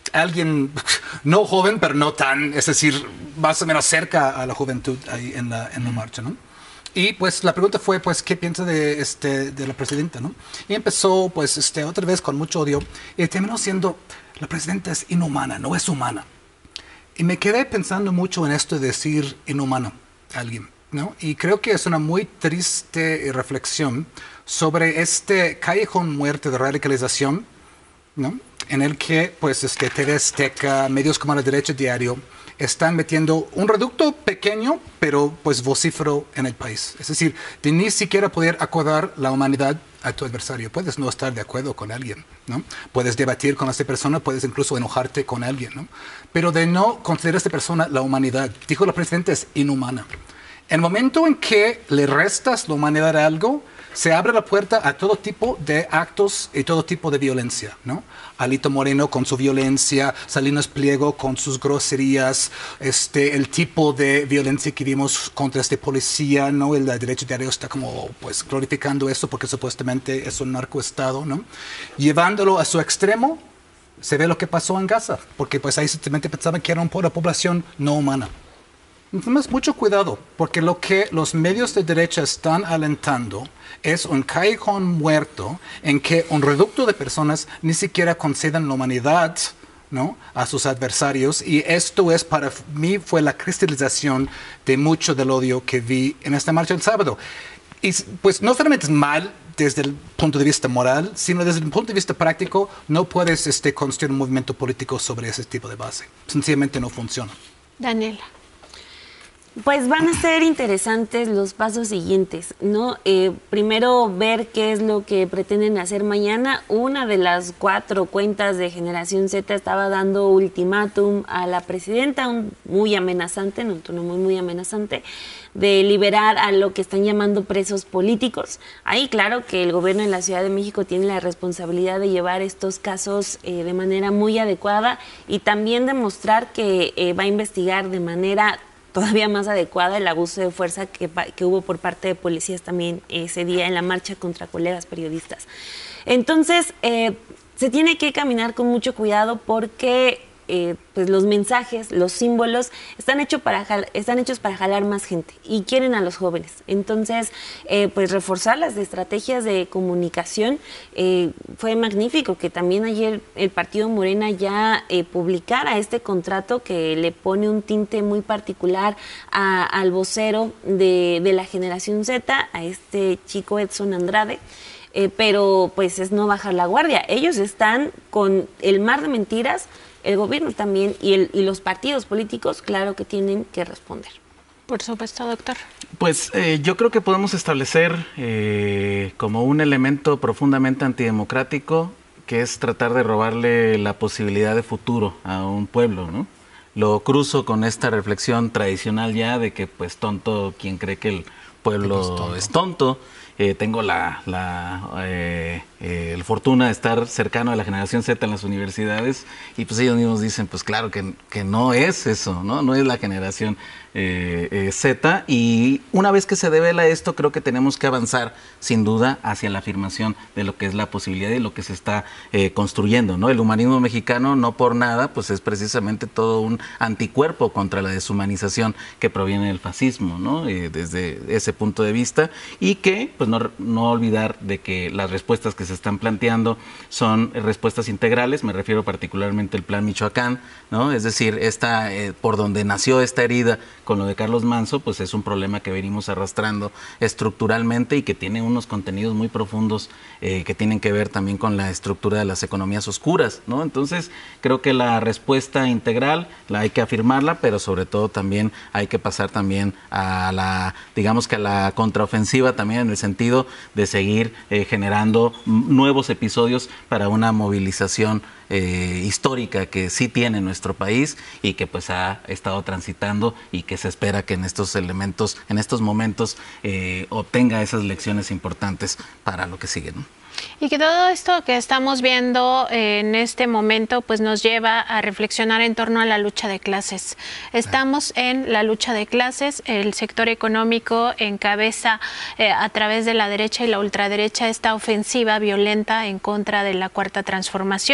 alguien no joven, pero no tan, es decir, más o menos cerca a la juventud ahí en la, en la marcha, ¿no? Y pues la pregunta fue, pues, ¿qué piensa de, este, de la presidenta, no? Y empezó, pues, este, otra vez con mucho odio y terminó siendo, la presidenta es inhumana, no es humana. Y me quedé pensando mucho en esto de decir inhumano a alguien, ¿no? Y creo que es una muy triste reflexión sobre este callejón muerto de radicalización, ¿no? En el que, pues, este, T V Azteca, medios como La Derecha Diario, están metiendo un reducto pequeño, pero pues vocífero en el país. Es decir, de ni siquiera poder acordar la humanidad a tu adversario. Puedes no estar de acuerdo con alguien, ¿no? Puedes debatir con esta persona, puedes incluso enojarte con alguien, ¿no? Pero de no considerar a esta persona la humanidad. Dijo la presidenta, es inhumana. En el momento en que le restas la humanidad a algo, se abre la puerta a todo tipo de actos y todo tipo de violencia, ¿no? Alito Moreno con su violencia, Salinas Pliego con sus groserías, este, el tipo de violencia que vimos contra este policía, ¿no? El Derecho Diario está como, pues, glorificando eso porque supuestamente es un narcoestado, ¿no? Llevándolo a su extremo, se ve lo que pasó en Gaza, porque pues ahí simplemente pensaban que era una población no humana. Entonces, mucho cuidado, porque lo que los medios de derecha están alentando es un callejón muerto en que un reducto de personas ni siquiera conceden la humanidad, ¿no?, a sus adversarios, y esto es, para mí, fue la cristalización de mucho del odio que vi en esta marcha el sábado. Y pues no solamente es mal desde el punto de vista moral, sino desde el punto de vista práctico, no puedes este, construir un movimiento político sobre ese tipo de base. Sencillamente no funciona. Daniela. Pues van a ser interesantes los pasos siguientes, ¿no? Eh, primero, ver qué es lo que pretenden hacer mañana. Una de las cuatro cuentas de Generación Z estaba dando ultimátum a la presidenta, un, muy amenazante, en un tono muy, muy amenazante, de liberar a lo que están llamando presos políticos. Ahí, claro que el gobierno de la Ciudad de México tiene la responsabilidad de llevar estos casos eh, de manera muy adecuada y también demostrar que eh, va a investigar de manera todavía más adecuada el abuso de fuerza que, que hubo por parte de policías también ese día en la marcha contra colegas periodistas. Entonces, eh, se tiene que caminar con mucho cuidado porque eh, pues los mensajes, los símbolos están, hecho para jal, están hechos para jalar más gente y quieren a los jóvenes. Entonces, eh, pues reforzar las estrategias de comunicación. Eh, fue magnífico que también ayer el partido Morena ya eh, publicara este contrato que le pone un tinte muy particular a, al vocero de, de la Generación Z, a este chico Edson Andrade. Eh, pero pues es no bajar la guardia. Ellos están con el mar de mentiras, el gobierno también y, el, y los partidos políticos, claro que tienen que responder. Por supuesto, doctor. Pues eh, yo creo que podemos establecer eh, como un elemento profundamente antidemocrático, que es tratar de robarle la posibilidad de futuro a un pueblo, ¿no? Lo cruzo con esta reflexión tradicional ya de que pues tonto quien cree que el pueblo es tonto. Es tonto. Eh, tengo la, la eh, eh, el fortuna de estar cercano a la Generación Z en las universidades y pues ellos mismos dicen, pues claro que, que no es eso, ¿no? No es la Generación eh, eh, Z, y una vez que se devela esto, creo que tenemos que avanzar sin duda hacia la afirmación de lo que es la posibilidad y lo que se está eh, construyendo, ¿no? El humanismo mexicano, no por nada, pues es precisamente todo un anticuerpo contra la deshumanización que proviene del fascismo, ¿no? Eh, desde ese punto de vista, y que pues no, no olvidar de que las respuestas que se están planteando son respuestas integrales. Me refiero particularmente al Plan Michoacán, ¿no? Es decir, esta, eh, por donde nació esta herida con lo de Carlos Manzo, pues es un problema que venimos arrastrando estructuralmente y que tiene unos contenidos muy profundos eh, que tienen que ver también con la estructura de las economías oscuras, ¿no? Entonces, creo que la respuesta integral la hay que afirmarla, pero sobre todo también hay que pasar también a la, digamos que a la contraofensiva también, en el sentido de seguir eh, generando nuevos episodios para una movilización eh, histórica que sí tiene nuestro país y que pues ha estado transitando y que se espera que en estos elementos, en estos momentos eh, obtenga esas lecciones importantes para lo que sigue, ¿no? Y que todo esto que estamos viendo en este momento pues nos lleva a reflexionar en torno a la lucha de clases. Estamos en la lucha de clases, el sector económico encabeza eh, a través de la derecha y la ultraderecha esta ofensiva violenta en contra de la Cuarta Transformación.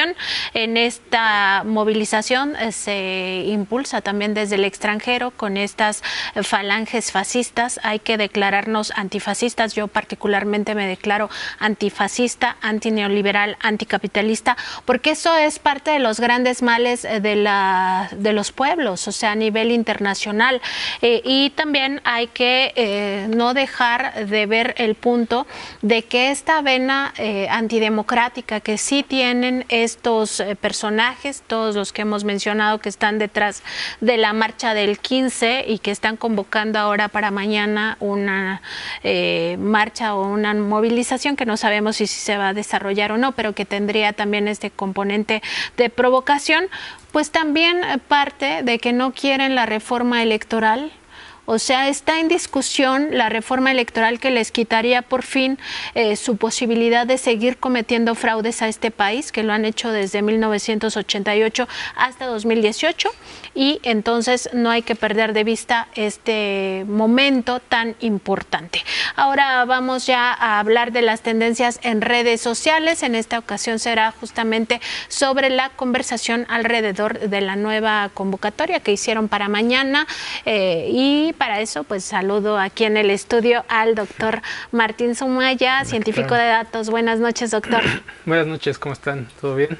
En esta movilización eh, se impulsa también desde el extranjero con estas falanges fascistas. Hay que declararnos antifascistas. Yo particularmente me declaro antifascista, antineoliberal, anticapitalista, porque eso es parte de los grandes males de, la, de los pueblos, o sea, a nivel internacional. Eh, y también hay que eh, no dejar de ver el punto de que esta vena eh, antidemocrática que sí tienen estos eh, personajes, todos los que hemos mencionado que están detrás de la marcha del quince y que están convocando ahora para mañana una eh, marcha o una movilización que no sabemos si, si se va a desarrollar o no, pero que tendría también este componente de provocación, pues también parte de que no quieren la reforma electoral. O sea, está en discusión la reforma electoral que les quitaría por fin eh, su posibilidad de seguir cometiendo fraudes a este país, que lo han hecho desde mil novecientos ochenta y ocho hasta dos mil dieciocho, y entonces no hay que perder de vista este momento tan importante. Ahora vamos ya a hablar de las tendencias en redes sociales. En esta ocasión será justamente sobre la conversación alrededor de la nueva convocatoria que hicieron para mañana eh, y para eso, pues saludo aquí en el estudio al doctor Martín Sumaya, científico claro. de datos. Buenas noches, doctor. Buenas noches, ¿cómo están? ¿Todo bien?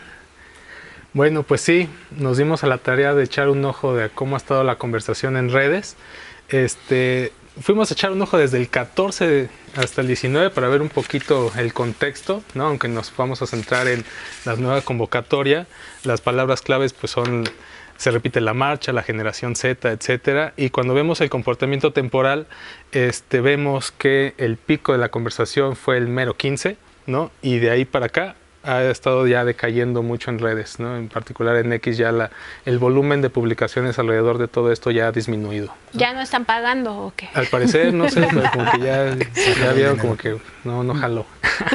Bueno, pues sí, nos dimos a la tarea de echar un ojo de cómo ha estado la conversación en redes. Este, fuimos a echar un ojo desde el catorce hasta el diecinueve para ver un poquito el contexto, ¿no? Aunque nos vamos a centrar en la nueva convocatoria. Las palabras claves pues son... se repite la marcha, la generación Z, etcétera, y cuando vemos el comportamiento temporal, este, vemos que el pico de la conversación fue el mero quince, ¿no? Y de ahí para acá ha estado ya decayendo mucho en redes, ¿no? En particular en X ya la, el volumen de publicaciones alrededor de todo esto ya ha disminuido, ¿no? ¿Ya no están pagando o qué? Al parecer, no sé, pero como que ya, ya vieron como que no, no jaló.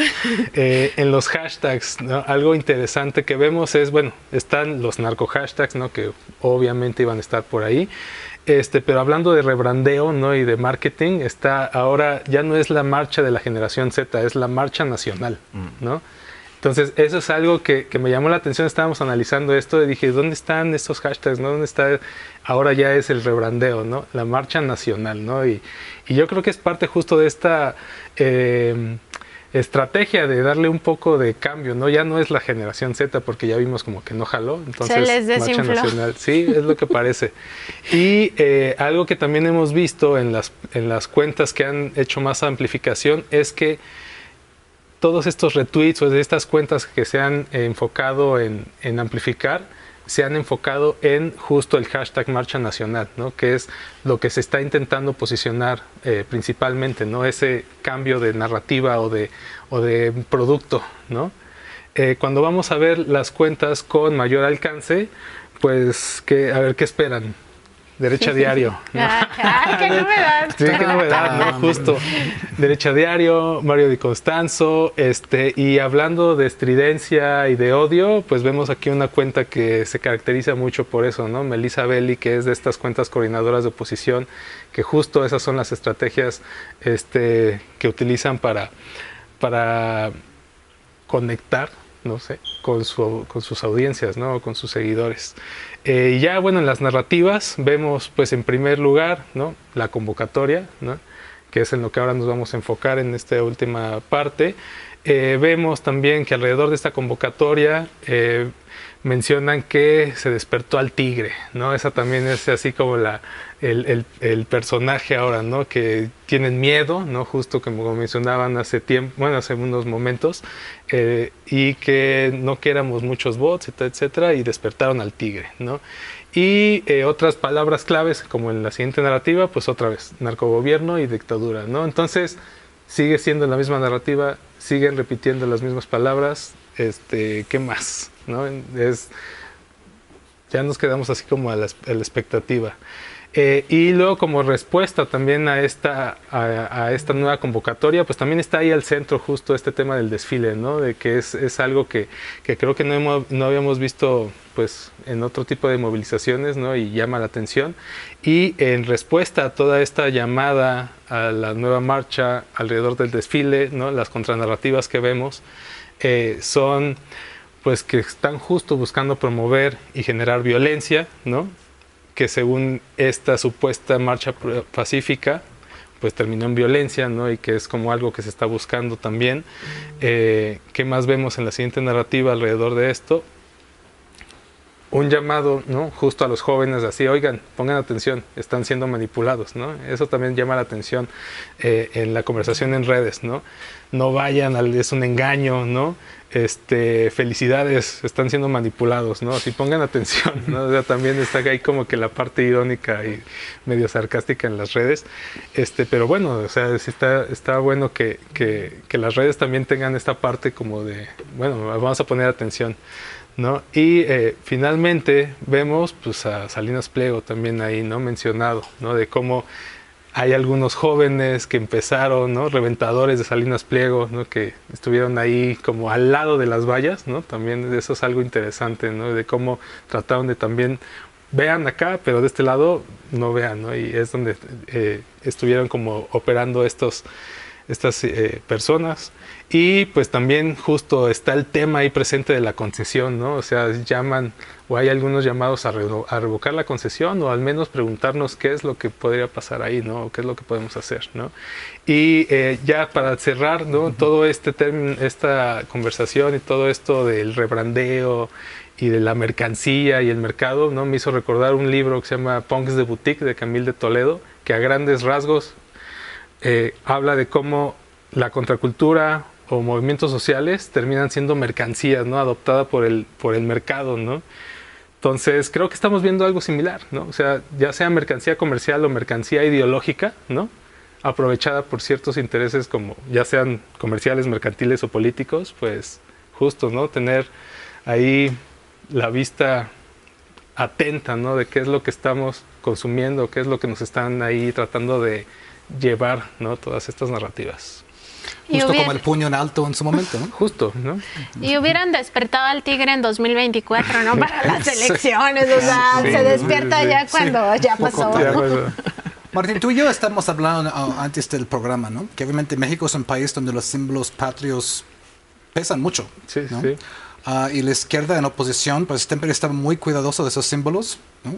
eh, en los hashtags, ¿no? Algo interesante que vemos es, bueno, están los narco hashtags, ¿no? Que obviamente iban a estar por ahí. Este, pero hablando de rebrandeo, ¿no? Y de marketing, está ahora ya no es la marcha de la generación Z, es la marcha nacional, ¿no? Entonces, eso es algo que, que me llamó la atención. Estábamos analizando esto y dije, ¿dónde están estos hashtags? ¿No? ¿Dónde está? Ahora ya es el rebrandeo, ¿no? La marcha nacional, ¿no? Y, y yo creo que es parte justo de esta eh, estrategia de darle un poco de cambio, ¿no? Ya no es la generación Z porque ya vimos como que no jaló. Entonces, se les desinfló. Marcha nacional. Sí, es lo que parece. Y eh, algo que también hemos visto en las, en las cuentas que han hecho más amplificación es que todos estos retweets o de estas cuentas que se han eh, enfocado en, en amplificar, se han enfocado en justo el hashtag Marcha Nacional, ¿no? Que es lo que se está intentando posicionar eh, principalmente, ¿no? Ese cambio de narrativa o de, o de producto, ¿no? Eh, cuando vamos a ver las cuentas con mayor alcance, pues, que, a ver, ¿qué esperan? Derecha Diario, ¿no? ¡Ay, qué novedad! Sí, qué novedad, ¿no? Justo. Derecha Diario, Mario Di Constanzo, este, y hablando de estridencia y de odio, pues vemos aquí una cuenta que se caracteriza mucho por eso, ¿no? Melissa Belli, que es de estas cuentas coordinadoras de oposición, que justo esas son las estrategias este, que utilizan para, para conectar, no sé, con, su, con sus audiencias, ¿no? Con sus seguidores. Eh, y ya, bueno, en las narrativas vemos, pues, en primer lugar, ¿no? La convocatoria, ¿no? Que es en lo que ahora nos vamos a enfocar en esta última parte. Eh, vemos también que alrededor de esta convocatoria eh, mencionan que se despertó al tigre, ¿no? Esa también es así como la, el, el, el personaje ahora, ¿no? Que tienen miedo, ¿no? Justo como mencionaban hace tiempo, bueno, hace unos momentos, eh, y que no queramos muchos bots, etcétera, etcétera, y despertaron al tigre, ¿no? Y eh, otras palabras claves, como en la siguiente narrativa, pues otra vez, narcogobierno y dictadura, ¿no? Entonces, sigue siendo la misma narrativa, siguen repitiendo las mismas palabras, este, ¿qué más? ¿No? Es, ya nos quedamos así como a la, a la expectativa. Eh, y luego como respuesta también a esta, a, a esta nueva convocatoria, pues también está ahí al centro justo este tema del desfile, ¿no? De que es, es algo que, que creo que no, hemos, no habíamos visto pues en otro tipo de movilizaciones, ¿no? Y llama la atención. Y en respuesta a toda esta llamada a la nueva marcha alrededor del desfile, ¿no? Las contranarrativas que vemos eh, son pues que están justo buscando promover y generar violencia, ¿no? Que según esta supuesta marcha pacífica, pues terminó en violencia, ¿no? Y que es como algo que se está buscando también. Eh, ¿Qué más vemos en la siguiente narrativa alrededor de esto? Un llamado, ¿no? Justo a los jóvenes, así, oigan, pongan atención, están siendo manipulados, ¿no? Eso también llama la atención eh, en la conversación en redes, ¿no? No vayan, al, es un engaño, ¿no? Este, felicidades, están siendo manipulados, ¿no? Si pongan atención, ¿no? O sea, también está ahí como que la parte irónica y medio sarcástica en las redes, este, pero bueno, o sea, sí está, está bueno que, que, que las redes también tengan esta parte como de, bueno, vamos a poner atención, ¿no? Y eh, finalmente vemos pues a Salinas Pliego también ahí, ¿no? Mencionado, ¿no? De cómo hay algunos jóvenes que empezaron, ¿no? Reventadores de Salinas Pliego, ¿no? Que estuvieron ahí como al lado de las vallas, ¿no? También eso es algo interesante, ¿no? De cómo trataron de también, vean acá, pero de este lado no vean, ¿no? Y es donde eh, estuvieron como operando estos, estas eh, personas. Y pues también justo está el tema ahí presente de la concesión, ¿no? O sea, llaman, o hay algunos llamados a, revo a revocar la concesión, o al menos preguntarnos qué es lo que podría pasar ahí, ¿no? O qué es lo que podemos hacer, ¿no? Y eh, ya para cerrar, ¿no? Uh-huh. Todo este término, esta conversación y todo esto del rebrandeo y de la mercancía y el mercado, ¿no? Me hizo recordar un libro que se llama Punks de Boutique, de Camille de Toledo, que a grandes rasgos eh, habla de cómo la contracultura o movimientos sociales terminan siendo mercancías, ¿no? Adoptada por el, por el mercado, ¿no? Entonces, creo que estamos viendo algo similar, ¿no? O sea, ya sea mercancía comercial o mercancía ideológica, ¿no? Aprovechada por ciertos intereses como, ya sean comerciales, mercantiles o políticos, pues justo, ¿no? Tener ahí la vista atenta, ¿no? De qué es lo que estamos consumiendo, qué es lo que nos están ahí tratando de llevar, ¿no? Todas estas narrativas. Justo hubiera, como el puño en alto en su momento, ¿no? Justo, ¿no? Y hubieran despertado al tigre en dos mil veinticuatro, ¿no? Para las elecciones, o sea, sí, se despierta sí, ya sí, cuando sí. ya pasó. ¿No? Martín, tú y yo estamos hablando uh, antes del programa, ¿no? Que obviamente México es un país donde los símbolos patrios pesan mucho, sí, ¿no? Sí. Uh, y la izquierda en oposición, pues siempre está muy cuidadoso de esos símbolos, ¿no?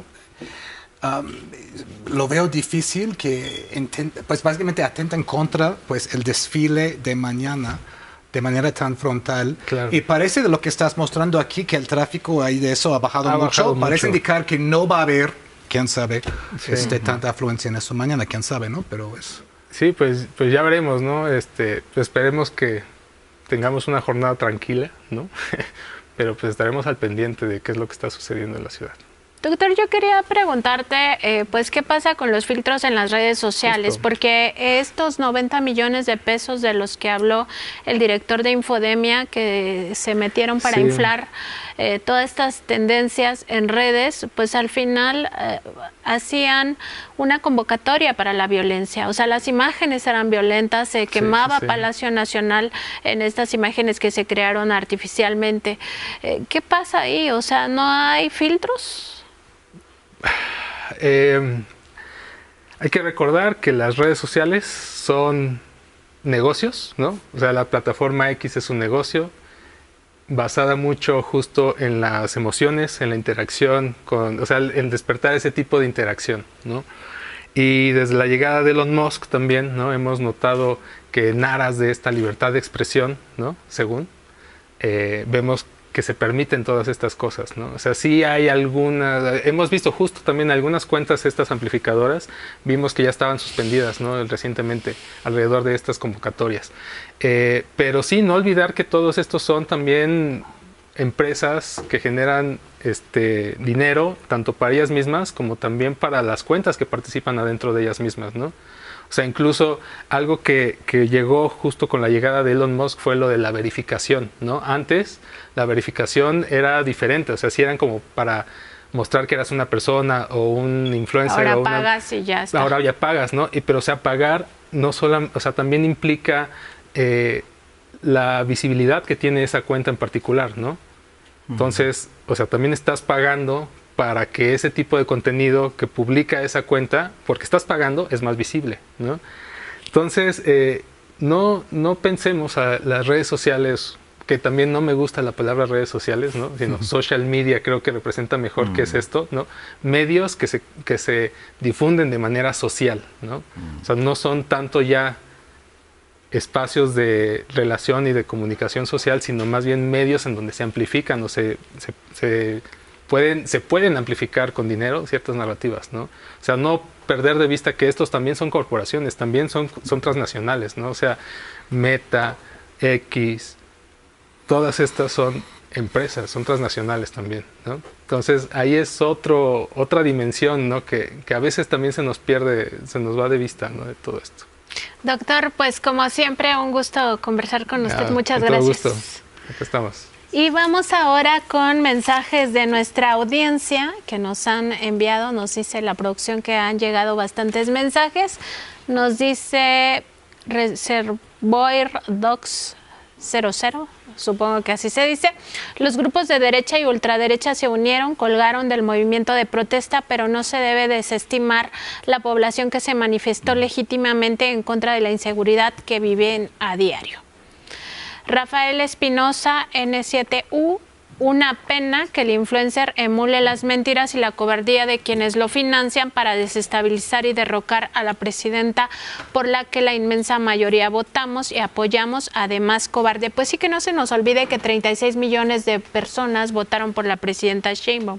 Um, lo veo difícil que intenta, pues básicamente atenta en contra pues el desfile de mañana de manera tan frontal, claro. Y parece de lo que estás mostrando aquí que el tráfico ahí de eso ha bajado, ha mucho. bajado parece mucho. indicar que no va a haber, quién sabe, sí. este, tanta afluencia en eso mañana, quién sabe, ¿no? Pero es... Sí, pues, pues ya veremos, ¿no? Este, pues esperemos que tengamos una jornada tranquila, ¿no? Pero pues estaremos al pendiente de qué es lo que está sucediendo en la ciudad. Doctor, yo quería preguntarte, eh, pues, ¿qué pasa con los filtros en las redes sociales? Justo. Porque estos noventa millones de pesos de los que habló el director de Infodemia, que se metieron para sí. inflar eh, todas estas tendencias en redes, pues al final eh, hacían una convocatoria para la violencia. O sea, las imágenes eran violentas, se quemaba sí, sí. Palacio Nacional en estas imágenes que se crearon artificialmente. Eh, ¿Qué pasa ahí? O sea, ¿no hay filtros? Eh, hay que recordar que las redes sociales son negocios, ¿no? O sea, la plataforma X es un negocio basada mucho justo en las emociones, en la interacción, con, o sea, en despertar ese tipo de interacción, ¿no? Y desde la llegada de Elon Musk también, ¿no? Hemos notado que en aras de esta libertad de expresión, ¿no? Según, eh, vemos que se permiten todas estas cosas, ¿no? O sea, sí hay algunas, hemos visto justo también algunas cuentas estas amplificadoras, vimos que ya estaban suspendidas, ¿no? Recientemente, alrededor de estas convocatorias. Eh, pero sí, no olvidar que todos estos son también empresas que generan este dinero, tanto para ellas mismas, como también para las cuentas que participan adentro de ellas mismas, ¿no? O sea, incluso algo que, que llegó justo con la llegada de Elon Musk fue lo de la verificación, ¿no? Antes la verificación era diferente, o sea, sí eran como para mostrar que eras una persona o un influencer. Ahora o una, pagas y ya está. Ahora ya pagas, ¿no? Y, pero o sea, pagar no solo, o sea, también implica eh, la visibilidad que tiene esa cuenta en particular, ¿no? Entonces, uh-huh. o sea, también estás pagando para que ese tipo de contenido que publica esa cuenta, porque estás pagando, es más visible, ¿no? Entonces, eh, no, no pensemos a las redes sociales que también no me gusta la palabra redes sociales, ¿no? Sino uh-huh. social media, creo que representa mejor uh-huh. qué es esto, ¿no? Medios que se, que se difunden de manera social, ¿no? Uh-huh. O sea, no son tanto ya espacios de relación y de comunicación social, sino más bien medios en donde se amplifican o se, se, se, pueden, se pueden amplificar con dinero ciertas narrativas, ¿no? O sea, no perder de vista que estos también son corporaciones, también son, son transnacionales, ¿no? O sea, Meta, X, todas estas son empresas, son transnacionales también, ¿no? Entonces ahí es otro, otra dimensión, ¿no? Que, que a veces también se nos pierde, se nos va de vista, ¿no? De todo esto. Doctor, pues como siempre, un gusto conversar con usted. Ya, Muchas con gracias. Todo gusto. Aquí estamos. Y vamos ahora con mensajes de nuestra audiencia que nos han enviado. Nos dice la producción que han llegado bastantes mensajes. Nos dice Reservoir Docs cero cero, supongo que así se dice. Los grupos de derecha y ultraderecha se unieron, colgaron del movimiento de protesta, pero no se debe desestimar la población que se manifestó legítimamente en contra de la inseguridad que viven a diario. Rafael Espinosa, N siete U, una pena que el influencer emule las mentiras y la cobardía de quienes lo financian para desestabilizar y derrocar a la presidenta por la que la inmensa mayoría votamos y apoyamos, además cobarde. Pues sí, que no se nos olvide que treinta y seis millones de personas votaron por la presidenta Sheinbaum.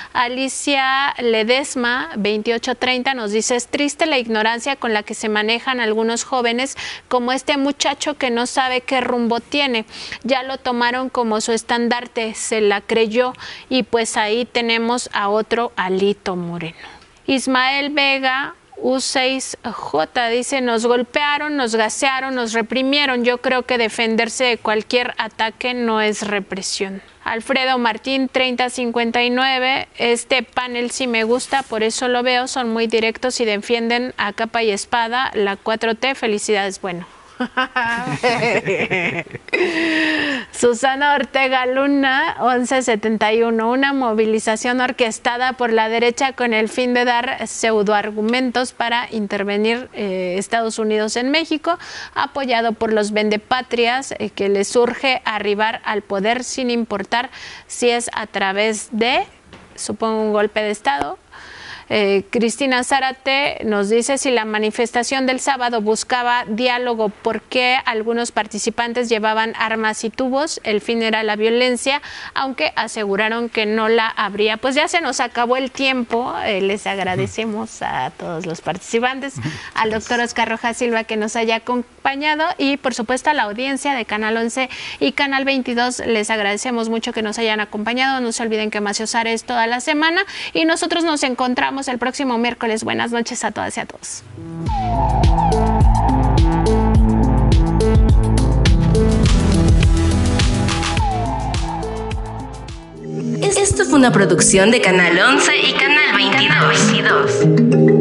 Alicia Ledesma, veintiocho treinta, nos dice: es triste la ignorancia con la que se manejan algunos jóvenes, como este muchacho que no sabe qué rumbo tiene. Ya lo tomaron como su estandarte, se la creyó, y pues ahí tenemos a otro Alito Moreno. Ismael Vega, U seis J, dice: nos golpearon, nos gasearon, nos reprimieron. Yo creo que defenderse de cualquier ataque no es represión. Alfredo Martín, treinta cincuenta y nueve, este panel sí me gusta, por eso lo veo, son muy directos y defienden a capa y espada la cuatro T. Felicidades, bueno. Susana Ortega Luna, once setenta y uno, una movilización orquestada por la derecha con el fin de dar pseudoargumentos para intervenir eh, Estados Unidos en México, apoyado por los vendepatrias eh, que les urge arribar al poder sin importar si es a través de, supongo, un golpe de Estado. Eh, Cristina Zárate nos dice: si la manifestación del sábado buscaba diálogo, ¿por qué algunos participantes llevaban armas y tubos? El fin era la violencia, aunque aseguraron que no la habría. Pues ya se nos acabó el tiempo. Eh, les agradecemos a todos los participantes, al doctor Oscar Rojas Silva que nos haya acompañado, y por supuesto a la audiencia de Canal once y Canal veintidós. Les agradecemos mucho que nos hayan acompañado. No se olviden que Maciosar es toda la semana y nosotros nos encontramos el próximo miércoles. Buenas noches a todas y a todos. Esto fue una producción de Canal once y Canal veintidós.